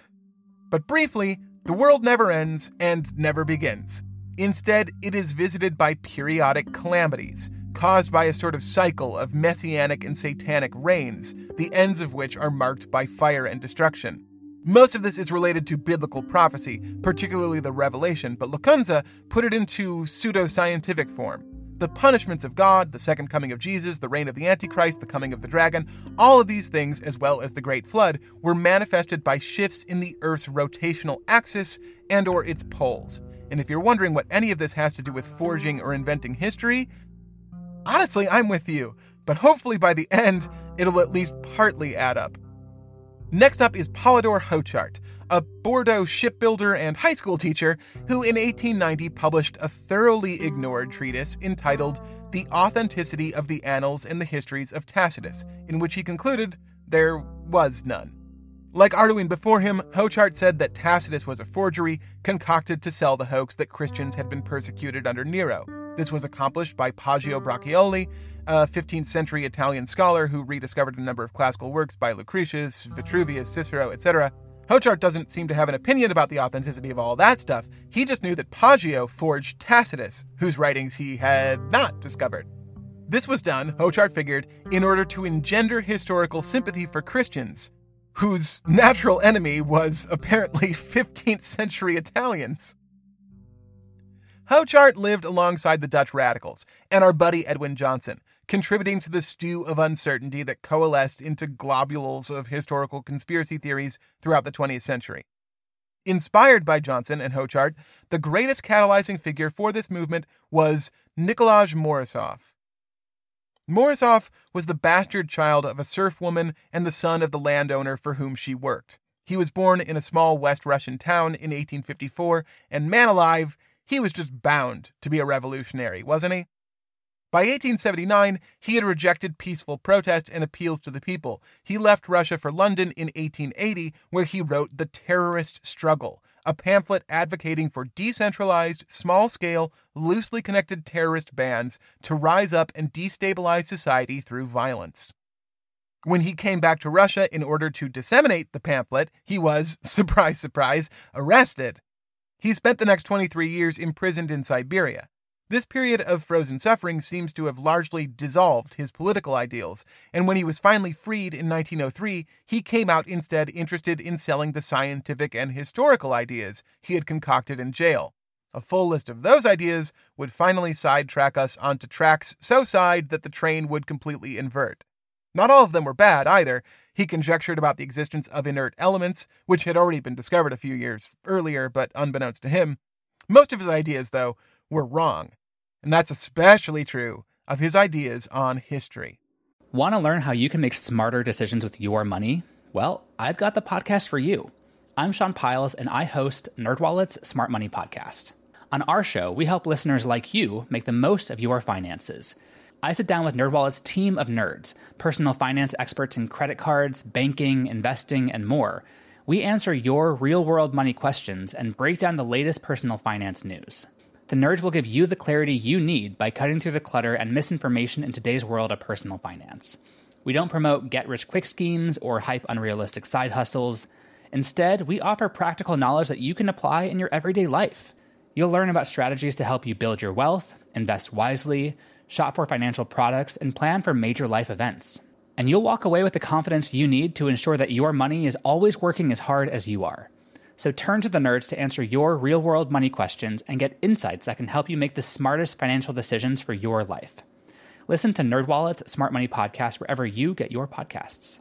G: But briefly, the world never ends and never begins. Instead, it is visited by periodic calamities, caused by a sort of cycle of messianic and satanic reigns, the ends of which are marked by fire and destruction. Most of this is related to biblical prophecy, particularly the Revelation, but Lacunza put it into pseudo-scientific form. The punishments of God, the second coming of Jesus, the reign of the Antichrist, the coming of the dragon, all of these things, as well as the Great Flood, were manifested by shifts in the Earth's rotational axis and/or its poles. And if you're wondering what any of this has to do with forging or inventing history, honestly, I'm with you. But hopefully by the end, it'll at least partly add up. Next up is Polydore Hochart, a Bordeaux shipbuilder and high school teacher who in 1890 published a thoroughly ignored treatise entitled The Authenticity of the Annals and the Histories of Tacitus, in which he concluded there was none. Like Arduin before him, Hochart said that Tacitus was a forgery concocted to sell the hoax that Christians had been persecuted under Nero. This was accomplished by Poggio Braccioli, a 15th century Italian scholar who rediscovered a number of classical works by Lucretius, Vitruvius, Cicero, etc. Hochart doesn't seem to have an opinion about the authenticity of all that stuff. He just knew that Poggio forged Tacitus, whose writings he had not discovered. This was done, Hochart figured, in order to engender historical sympathy for Christians, whose natural enemy was apparently 15th century Italians. Hochart lived alongside the Dutch radicals and our buddy Edwin Johnson, contributing to the stew of uncertainty that coalesced into globules of historical conspiracy theories throughout the 20th century. Inspired by Johnson and Hochart, the greatest catalyzing figure for this movement was Nikolaj Morozov. Morozov was the bastard child of a serf woman and the son of the landowner for whom she worked. He was born in a small West Russian town in 1854, and man alive, he was just bound to be a revolutionary, wasn't he? By 1879, he had rejected peaceful protest and appeals to the people. He left Russia for London in 1880, where he wrote The Terrorist Struggle, a pamphlet advocating for decentralized, small-scale, loosely connected terrorist bands to rise up and destabilize society through violence. When he came back to Russia in order to disseminate the pamphlet, he was, surprise, surprise, arrested. He spent the next 23 years imprisoned in Siberia. This period of frozen suffering seems to have largely dissolved his political ideals, and when he was finally freed in 1903, he came out instead interested in selling the scientific and historical ideas he had concocted in jail. A full list of those ideas would finally sidetrack us onto tracks so side that the train would completely invert. Not all of them were bad, either. He conjectured about the existence of inert elements, which had already been discovered a few years earlier, but unbeknownst to him. Most of his ideas, though, were wrong. And that's especially true of his ideas on history.
K: Want to learn how you can make smarter decisions with your money? Well, I've got the podcast for you. I'm Sean Piles, and I host NerdWallet's Smart Money Podcast. On our show, we help listeners like you make the most of your finances. I sit down with NerdWallet's team of nerds, personal finance experts in credit cards, banking, investing, and more. We answer your real-world money questions and break down the latest personal finance news. The nerds will give you the clarity you need by cutting through the clutter and misinformation in today's world of personal finance. We don't promote get-rich-quick schemes or hype unrealistic side hustles. Instead, we offer practical knowledge that you can apply in your everyday life. You'll learn about strategies to help you build your wealth, invest wisely, shop for financial products, and plan for major life events. And you'll walk away with the confidence you need to ensure that your money is always working as hard as you are. So turn to the nerds to answer your real-world money questions and get insights that can help you make the smartest financial decisions for your life. Listen to NerdWallet's Smart Money Podcast wherever you get your podcasts.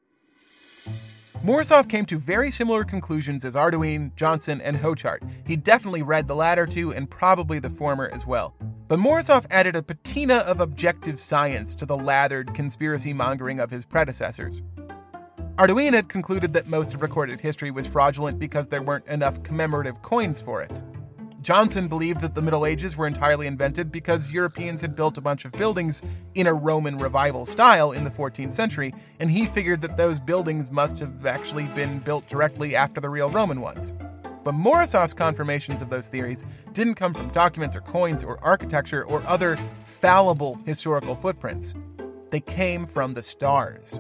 G: Morozov came to very similar conclusions as Arduin, Johnson, and Hochart. He definitely read the latter two and probably the former as well. But Morozov added a patina of objective science to the lathered conspiracy-mongering of his predecessors. Arduin had concluded that most of recorded history was fraudulent because there weren't enough commemorative coins for it. Johnson believed that the Middle Ages were entirely invented because Europeans had built a bunch of buildings in a Roman revival style in the 14th century, and he figured that those buildings must have actually been built directly after the real Roman ones. But Morozov's confirmations of those theories didn't come from documents or coins or architecture or other fallible historical footprints. They came from the stars.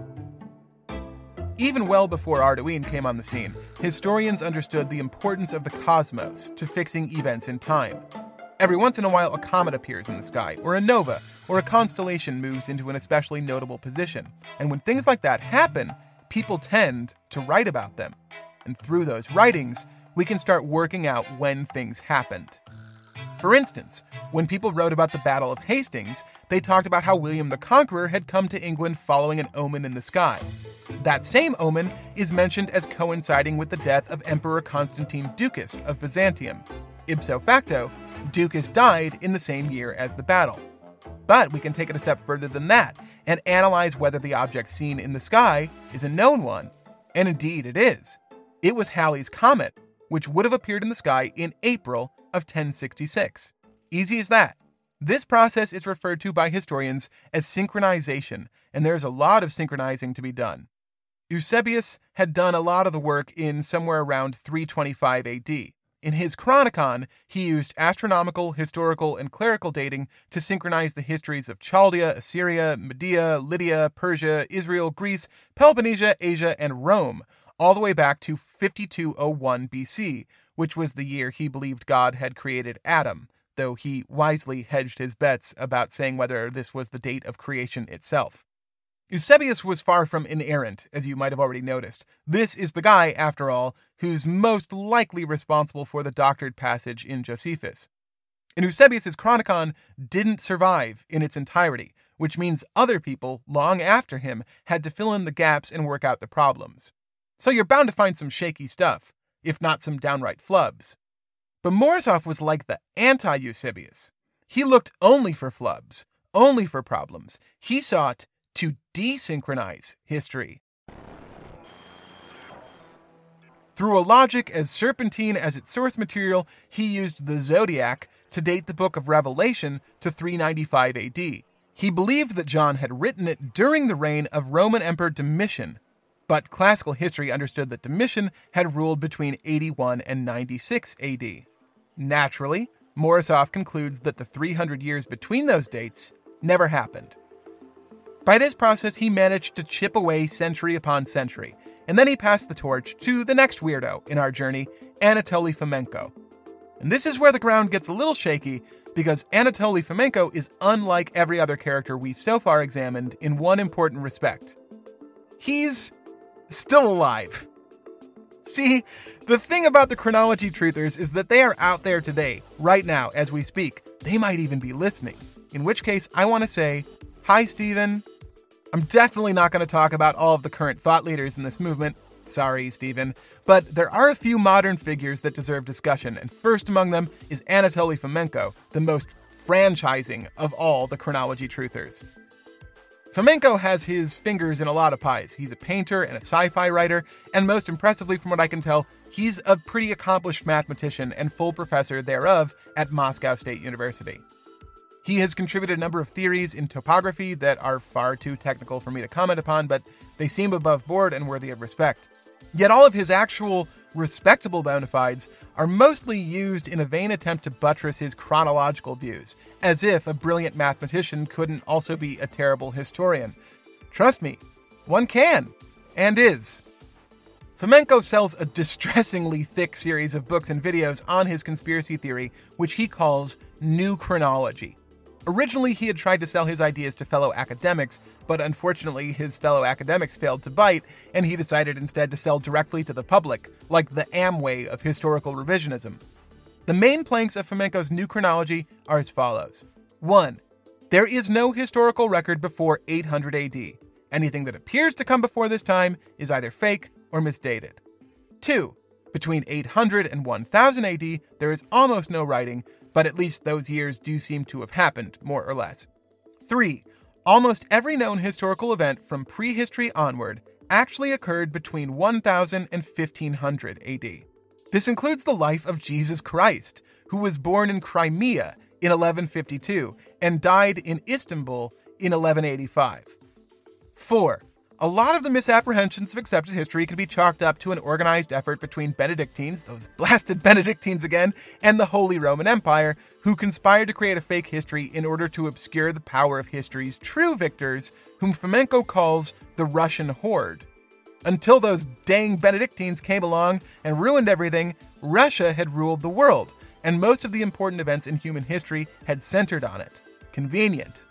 G: Even well before Arduin came on the scene, historians understood the importance of the cosmos to fixing events in time. Every once in a while, a comet appears in the sky, or a nova, or a constellation moves into an especially notable position. And when things like that happen, people tend to write about them. And through those writings, we can start working out when things happened. For instance, when people wrote about the Battle of Hastings, they talked about how William the Conqueror had come to England following an omen in the sky. That same omen is mentioned as coinciding with the death of Emperor Constantine Ducas of Byzantium. Ipso facto, Ducas died in the same year as the battle. But we can take it a step further than that and analyze whether the object seen in the sky is a known one. And indeed it is. It was Halley's Comet, which would have appeared in the sky in April of 1066. Easy as that. This process is referred to by historians as synchronization, and there's a lot of synchronizing to be done. Eusebius had done a lot of the work in somewhere around 325 AD. In his Chronicon, he used astronomical, historical, and clerical dating to synchronize the histories of Chaldea, Assyria, Media, Lydia, Persia, Israel, Greece, Peloponnesia, Asia, and Rome, all the way back to 5201 BC, which was the year he believed God had created Adam, though he wisely hedged his bets about saying whether this was the date of creation itself. Eusebius was far from inerrant, as you might have already noticed. This is the guy, after all, who's most likely responsible for the doctored passage in Josephus. And Eusebius's Chronicon didn't survive in its entirety, which means other people, long after him, had to fill in the gaps and work out the problems. So you're bound to find some shaky stuff, if not some downright flubs. But Morozov was like the anti-Eusebius. He looked only for flubs, only for problems. He sought to desynchronize history. Through a logic as serpentine as its source material, he used the zodiac to date the book of Revelation to 395 AD. He believed that John had written it during the reign of Roman Emperor Domitian, but classical history understood that Domitian had ruled between 81 and 96 AD. Naturally, Morozov concludes that the 300 years between those dates never happened. By this process, he managed to chip away century upon century, and then he passed the torch to the next weirdo in our journey, Anatoly Fomenko. And this is where the ground gets a little shaky, because Anatoly Fomenko is unlike every other character we've so far examined in one important respect. He's still alive. See, the thing about the chronology truthers is that they are out there today, right now, as we speak. They might even be listening. In which case, I want to say, hi, Stephen. I'm definitely not going to talk about all of the current thought leaders in this movement. Sorry, Stephen. But there are a few modern figures that deserve discussion, and first among them is Anatoly Fomenko, the most franchising of all the chronology truthers. Fomenko has his fingers in a lot of pies. He's a painter and a sci-fi writer, and most impressively from what I can tell, he's a pretty accomplished mathematician and full professor thereof at Moscow State University. He has contributed a number of theories in topography that are far too technical for me to comment upon, but they seem above board and worthy of respect. Yet all of his actual respectable bona fides are mostly used in a vain attempt to buttress his chronological views, as if a brilliant mathematician couldn't also be a terrible historian. Trust me, one can, and is. Fomenko sells a distressingly thick series of books and videos on his conspiracy theory, which he calls New Chronology. Originally, he had tried to sell his ideas to fellow academics, but unfortunately his fellow academics failed to bite, and he decided instead to sell directly to the public, like the Amway of historical revisionism. The main planks of Fomenko's New Chronology are as follows. 1. There is no historical record before 800 AD. Anything that appears to come before this time is either fake or misdated. 2. Between 800 and 1000 AD, there is almost no writing, but at least those years do seem to have happened, more or less. 3. Almost every known historical event from prehistory onward actually occurred between 1000 and 1500 AD. This includes the life of Jesus Christ, who was born in Crimea in 1152 and died in Istanbul in 1185. 4. A lot of the misapprehensions of accepted history can be chalked up to an organized effort between Benedictines, those blasted Benedictines again, and the Holy Roman Empire, who conspired to create a fake history in order to obscure the power of history's true victors, whom Fomenko calls the Russian Horde. Until those dang Benedictines came along and ruined everything, Russia had ruled the world, and most of the important events in human history had centered on it. Convenient.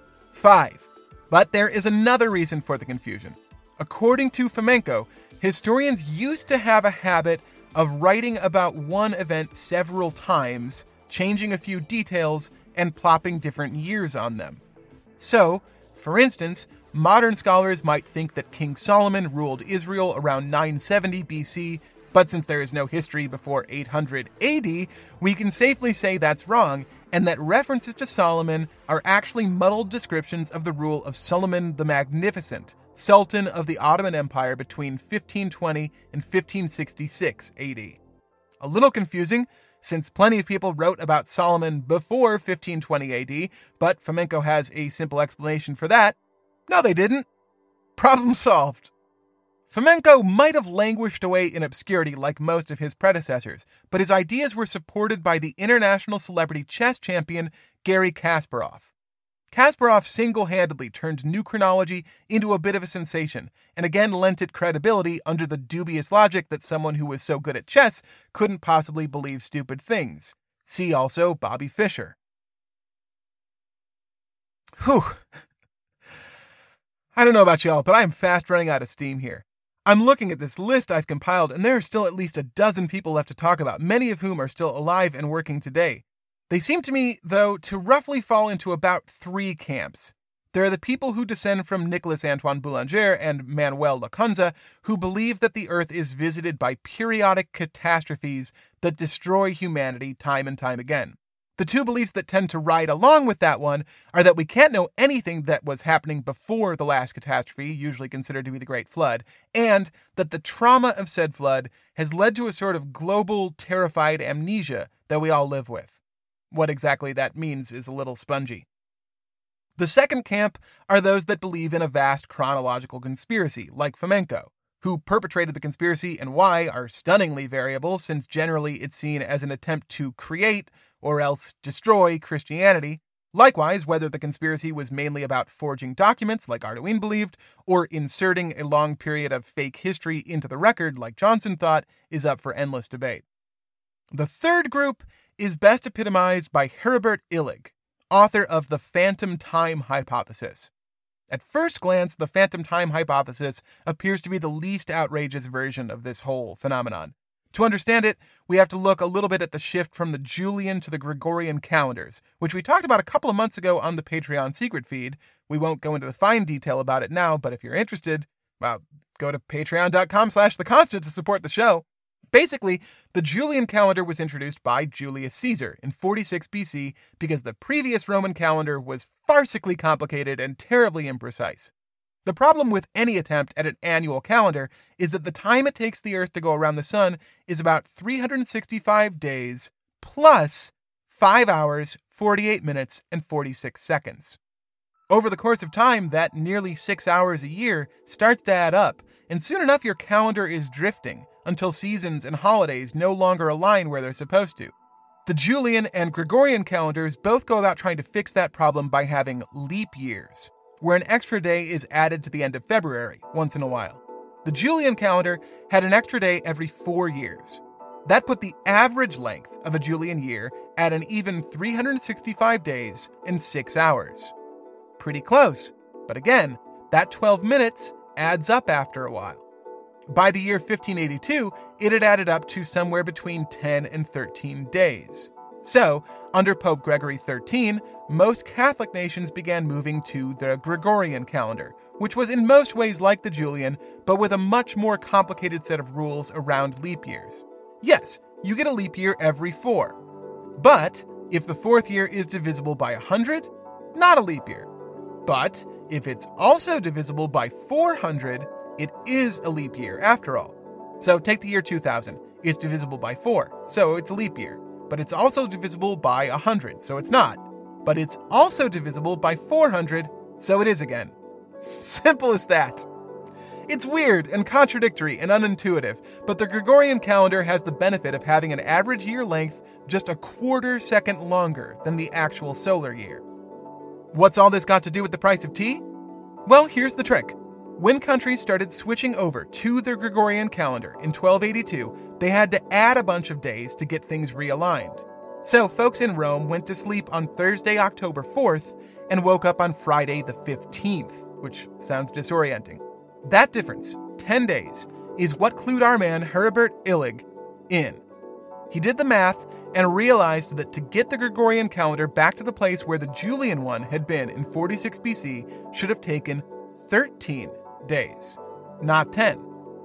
G: 5. But there is another reason for the confusion. According to Fomenko, historians used to have a habit of writing about one event several times, changing a few details, and plopping different years on them. So, for instance, modern scholars might think that King Solomon ruled Israel around 970 BC, but since there is no history before 800 AD, we can safely say that's wrong, and that references to Solomon are actually muddled descriptions of the rule of Suleiman the Magnificent, Sultan of the Ottoman Empire between 1520 and 1566 AD. A little confusing, since plenty of people wrote about Solomon before 1520 AD, but Fomenko has a simple explanation for that. No, they didn't. Problem solved. Fomenko might have languished away in obscurity like most of his predecessors, but his ideas were supported by the international celebrity chess champion Garry Kasparov. Kasparov single-handedly turned New Chronology into a bit of a sensation, and again lent it credibility under the dubious logic that someone who was so good at chess couldn't possibly believe stupid things. See also Bobby Fischer. Whew. I don't know about y'all, but I am fast running out of steam here. I'm looking at this list I've compiled, and there are still at least a dozen people left to talk about, many of whom are still alive and working today. They seem to me, though, to roughly fall into about 3 camps. There are the people who descend from Nicolas Antoine Boulanger and Manuel Lacunza, who believe that the Earth is visited by periodic catastrophes that destroy humanity time and time again. The two beliefs that tend to ride along with that one are that we can't know anything that was happening before the last catastrophe, usually considered to be the Great Flood, and that the trauma of said flood has led to a sort of global, terrified amnesia that we all live with. What exactly that means is a little spongy. The second camp are those that believe in a vast chronological conspiracy, like Fomenko. Who perpetrated the conspiracy and why are stunningly variable, since generally it's seen as an attempt to create or else destroy Christianity. Likewise, whether the conspiracy was mainly about forging documents, like Arduin believed, or inserting a long period of fake history into the record, like Johnson thought, is up for endless debate. The third group is best epitomized by Heribert Illig, author of the Phantom Time Hypothesis. At first glance, the phantom time hypothesis appears to be the least outrageous version of this whole phenomenon. To understand it, we have to look a little bit at the shift from the Julian to the Gregorian calendars, which we talked about a couple of months ago on the Patreon secret feed. We won't go into the fine detail about it now, but if you're interested, well, go to patreon.com/theconstant to support the show. Basically, the Julian calendar was introduced by Julius Caesar in 46 BC because the previous Roman calendar was farcically complicated and terribly imprecise. The problem with any attempt at an annual calendar is that the time it takes the Earth to go around the sun is about 365 days plus 5 hours, 48 minutes, and 46 seconds. Over the course of time, that nearly 6 hours a year starts to add up, and soon enough your calendar is drifting until seasons and holidays no longer align where they're supposed to. The Julian and Gregorian calendars both go about trying to fix that problem by having leap years, where an extra day is added to the end of February once in a while. The Julian calendar had an extra day every 4 years. That put the average length of a Julian year at an even 365 days and 6 hours. Pretty close, but again, that 12 minutes adds up after a while. By the year 1582, it had added up to somewhere between 10 and 13 days. So, under Pope Gregory XIII, most Catholic nations began moving to the Gregorian calendar, which was in most ways like the Julian, but with a much more complicated set of rules around leap years. Yes, you get a leap year every 4. But if the 4th year is divisible by 100, not a leap year. But if it's also divisible by 400, it is a leap year after all. So take the year 2000. It's divisible by 4, so it's a leap year. But it's also divisible by 100, so it's not. But it's also divisible by 400, so it is again. Simple as that. It's weird and contradictory and unintuitive, but the Gregorian calendar has the benefit of having an average year length just a quarter second longer than the actual solar year. What's all this got to do with the price of tea? Well, here's the trick. When countries started switching over to the Gregorian calendar in 1282, they had to add a bunch of days to get things realigned. So folks in Rome went to sleep on Thursday, October 4th, and woke up on Friday the 15th, which sounds disorienting. That difference, 10 days, is what clued our man Heribert Illig in. He did the math and realized that to get the Gregorian calendar back to the place where the Julian one had been in 46 BC should have taken 13 days, not 10.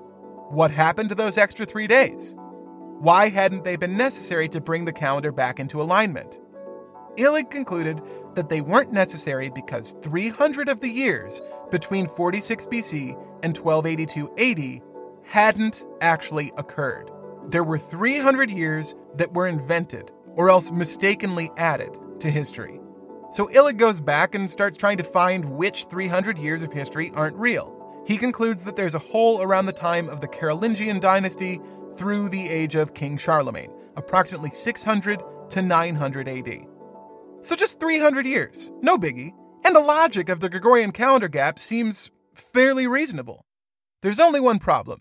G: What happened to those extra 3 days? Why hadn't they been necessary to bring the calendar back into alignment? Illig concluded that they weren't necessary because 300 of the years between 46 BC and 1282 AD hadn't actually occurred. There were 300 years that were invented, or else mistakenly added, to history. So Illig goes back and starts trying to find which 300 years of history aren't real. He concludes that there's a hole around the time of the Carolingian dynasty through the age of King Charlemagne, approximately 600 to 900 AD. So just 300 years, no biggie, and the logic of the Gregorian calendar gap seems fairly reasonable. There's only one problem.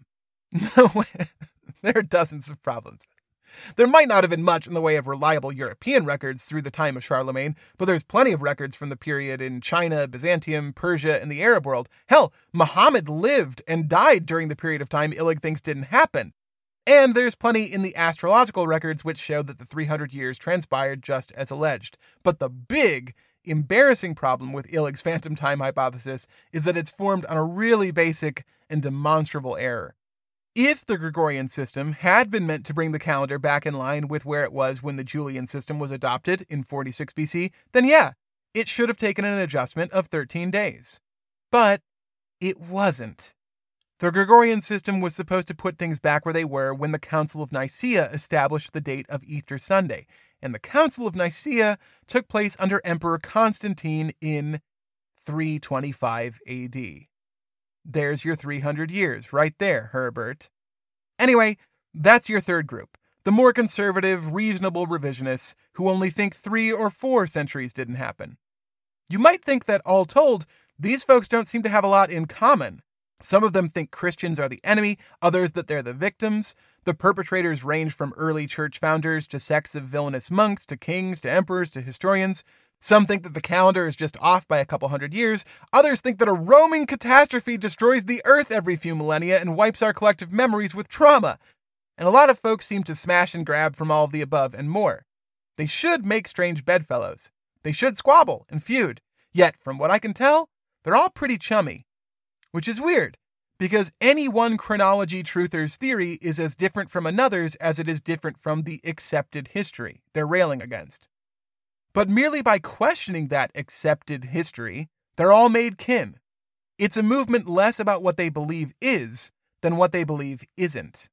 G: There are dozens of problems. There might not have been much in the way of reliable European records through the time of Charlemagne, but there's plenty of records from the period in China, Byzantium, Persia, and the Arab world. Hell, Muhammad lived and died during the period of time Illig thinks didn't happen. And there's plenty in the astrological records which show that the 300 years transpired just as alleged. But the big, embarrassing problem with Illig's phantom time hypothesis is that it's formed on a really basic and demonstrable error. If the Gregorian system had been meant to bring the calendar back in line with where it was when the Julian system was adopted in 46 BC, then yeah, it should have taken an adjustment of 13 days. But it wasn't. The Gregorian system was supposed to put things back where they were when the Council of Nicaea established the date of Easter Sunday, and the Council of Nicaea took place under Emperor Constantine in 325 AD. There's your 300 years right there, Herbert. Anyway, that's your third group, the more conservative, reasonable revisionists who only think 3 or 4 centuries didn't happen. You might think that all told, these folks don't seem to have a lot in common. Some of them think Christians are the enemy, others that they're the victims. The perpetrators range from early church founders to sects of villainous monks to kings to emperors to historians. Some think that the calendar is just off by a couple hundred years. Others think that a roaming catastrophe destroys the earth every few millennia and wipes our collective memories with trauma. And a lot of folks seem to smash and grab from all of the above and more. They should make strange bedfellows. They should squabble and feud. Yet, from what I can tell, they're all pretty chummy. Which is weird, because any one chronology truther's theory is as different from another's as it is different from the accepted history they're railing against. But merely by questioning that accepted history, they're all made kin. It's a movement less about what they believe is than what they believe isn't.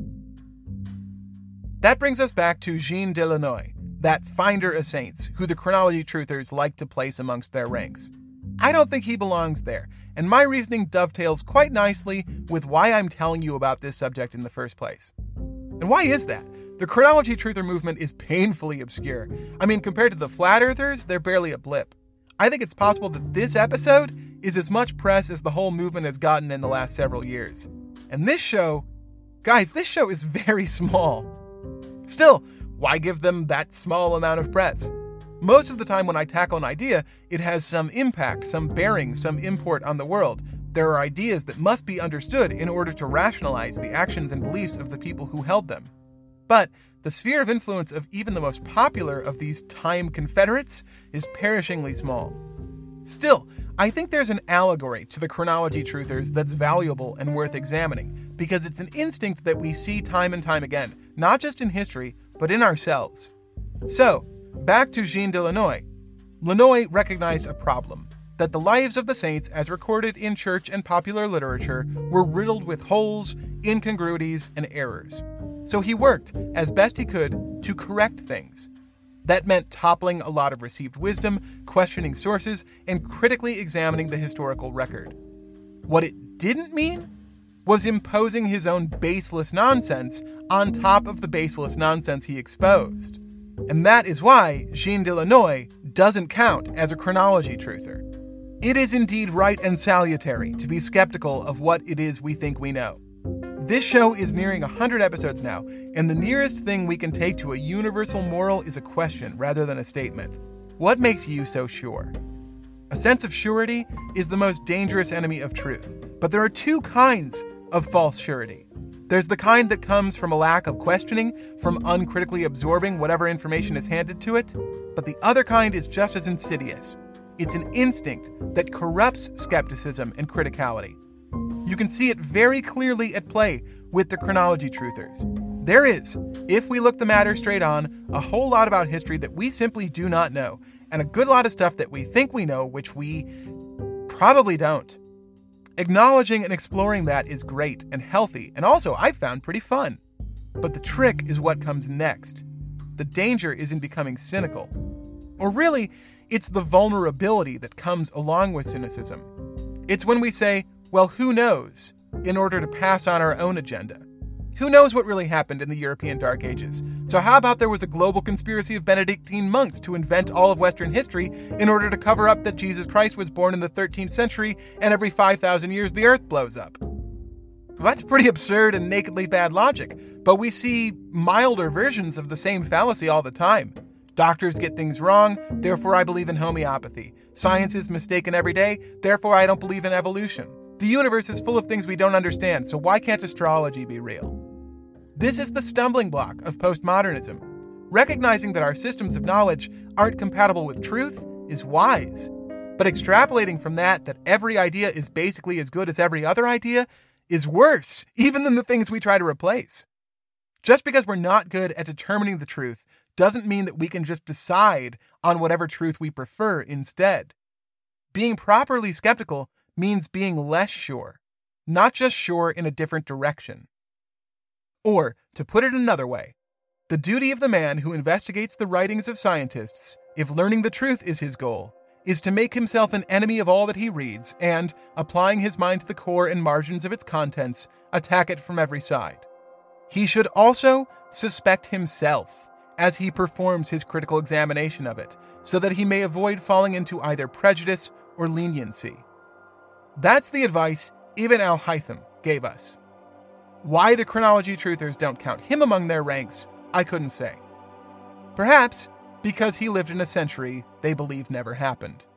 G: That brings us back to Jean de Lannoy, that finder of saints who the chronology truthers like to place amongst their ranks. I don't think he belongs there, and my reasoning dovetails quite nicely with why I'm telling you about this subject in the first place. And why is that? The chronology truther movement is painfully obscure. I mean, compared to the flat earthers, they're barely a blip. I think it's possible that this episode is as much press as the whole movement has gotten in the last several years. And this show, guys, this show is very small. Still, why give them that small amount of press? Most of the time when I tackle an idea, it has some impact, some bearing, some import on the world. There are ideas that must be understood in order to rationalize the actions and beliefs of the people who held them. But the sphere of influence of even the most popular of these time confederates is perishingly small. Still, I think there's an allegory to the chronology truthers that's valuable and worth examining, because it's an instinct that we see time and time again, not just in history, but in ourselves. So, back to Jean de Lannoy. Lannoy recognized a problem, that the lives of the saints, as recorded in church and popular literature, were riddled with holes, incongruities, and errors. So he worked, as best he could, to correct things. That meant toppling a lot of received wisdom, questioning sources, and critically examining the historical record. What it didn't mean was imposing his own baseless nonsense on top of the baseless nonsense he exposed. And that is why Jean de Lannoy doesn't count as a chronology truther. It is indeed right and salutary to be skeptical of what it is we think we know. This show is nearing 100 episodes now, and the nearest thing we can take to a universal moral is a question rather than a statement. What makes you so sure? A sense of surety is the most dangerous enemy of truth, but there are two kinds of false surety. There's the kind that comes from a lack of questioning, from uncritically absorbing whatever information is handed to it, but the other kind is just as insidious. It's an instinct that corrupts skepticism and criticality. You can see it very clearly at play with the chronology truthers. There is, if we look the matter straight on, a whole lot about history that we simply do not know, and a good lot of stuff that we think we know, which we probably don't. Acknowledging and exploring that is great and healthy, and also I've found pretty fun. But the trick is what comes next. The danger is in becoming cynical. Or really, it's the vulnerability that comes along with cynicism. It's when we say, well, who knows, in order to pass on our own agenda. Who knows what really happened in the European Dark Ages? So how about there was a global conspiracy of Benedictine monks to invent all of Western history in order to cover up that Jesus Christ was born in the 13th century and every 5,000 years the earth blows up? Well, that's pretty absurd and nakedly bad logic, but we see milder versions of the same fallacy all the time. Doctors get things wrong, therefore I believe in homeopathy. Science is mistaken every day, therefore I don't believe in evolution. The universe is full of things we don't understand, so why can't astrology be real? This is the stumbling block of postmodernism. Recognizing that our systems of knowledge aren't compatible with truth is wise. But extrapolating from that every idea is basically as good as every other idea is worse even than the things we try to replace. Just because we're not good at determining the truth doesn't mean that we can just decide on whatever truth we prefer instead. Being properly skeptical means being less sure, not just sure in a different direction. Or, to put it another way, the duty of the man who investigates the writings of scientists, if learning the truth is his goal, is to make himself an enemy of all that he reads and, applying his mind to the core and margins of its contents, attack it from every side. He should also suspect himself as he performs his critical examination of it, so that he may avoid falling into either prejudice or leniency. That's the advice Ibn al-Haytham gave us. Why the chronology truthers don't count him among their ranks, I couldn't say. Perhaps because he lived in a century they believe never happened.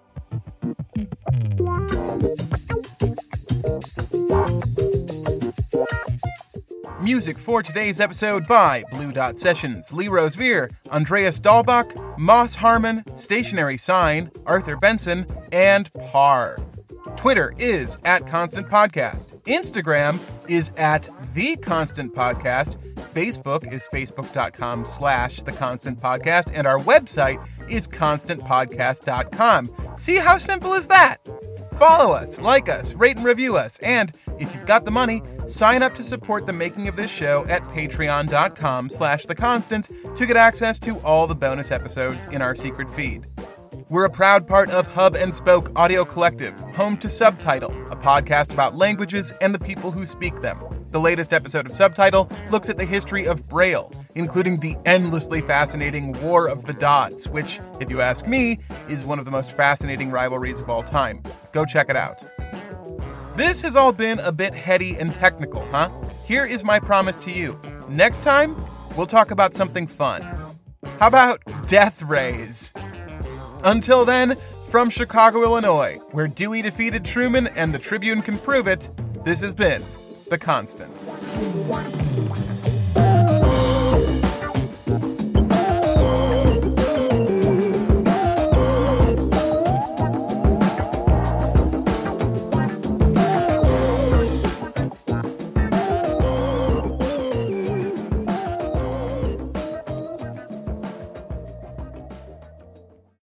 G: Music for today's episode by Blue Dot Sessions, Lee Rose Veer, Andreas Dahlbach, Moss Harmon, Stationary Sign, Arthur Benson, and Parr. Twitter is @ConstantPodcast. Instagram is @TheConstantPodcast. Facebook is facebook.com/TheConstantPodcast. And our website is ConstantPodcast.com. See how simple is that? Follow us, like us, rate and review us, and if you've got the money, sign up to support the making of this show at patreon.com/theconstant to get access to all the bonus episodes in our secret feed. We're a proud part of Hub and Spoke Audio Collective, home to Subtitle, a podcast about languages and the people who speak them. The latest episode of Subtitle looks at the history of Braille, including the endlessly fascinating War of the Dots, which, if you ask me, is one of the most fascinating rivalries of all time. Go check it out. This has all been a bit heady and technical, huh? Here is my promise to you. Next time, we'll talk about something fun. How about death rays? Until then, from Chicago, Illinois, where Dewey defeated Truman and the Tribune can prove it, this has been The Constant.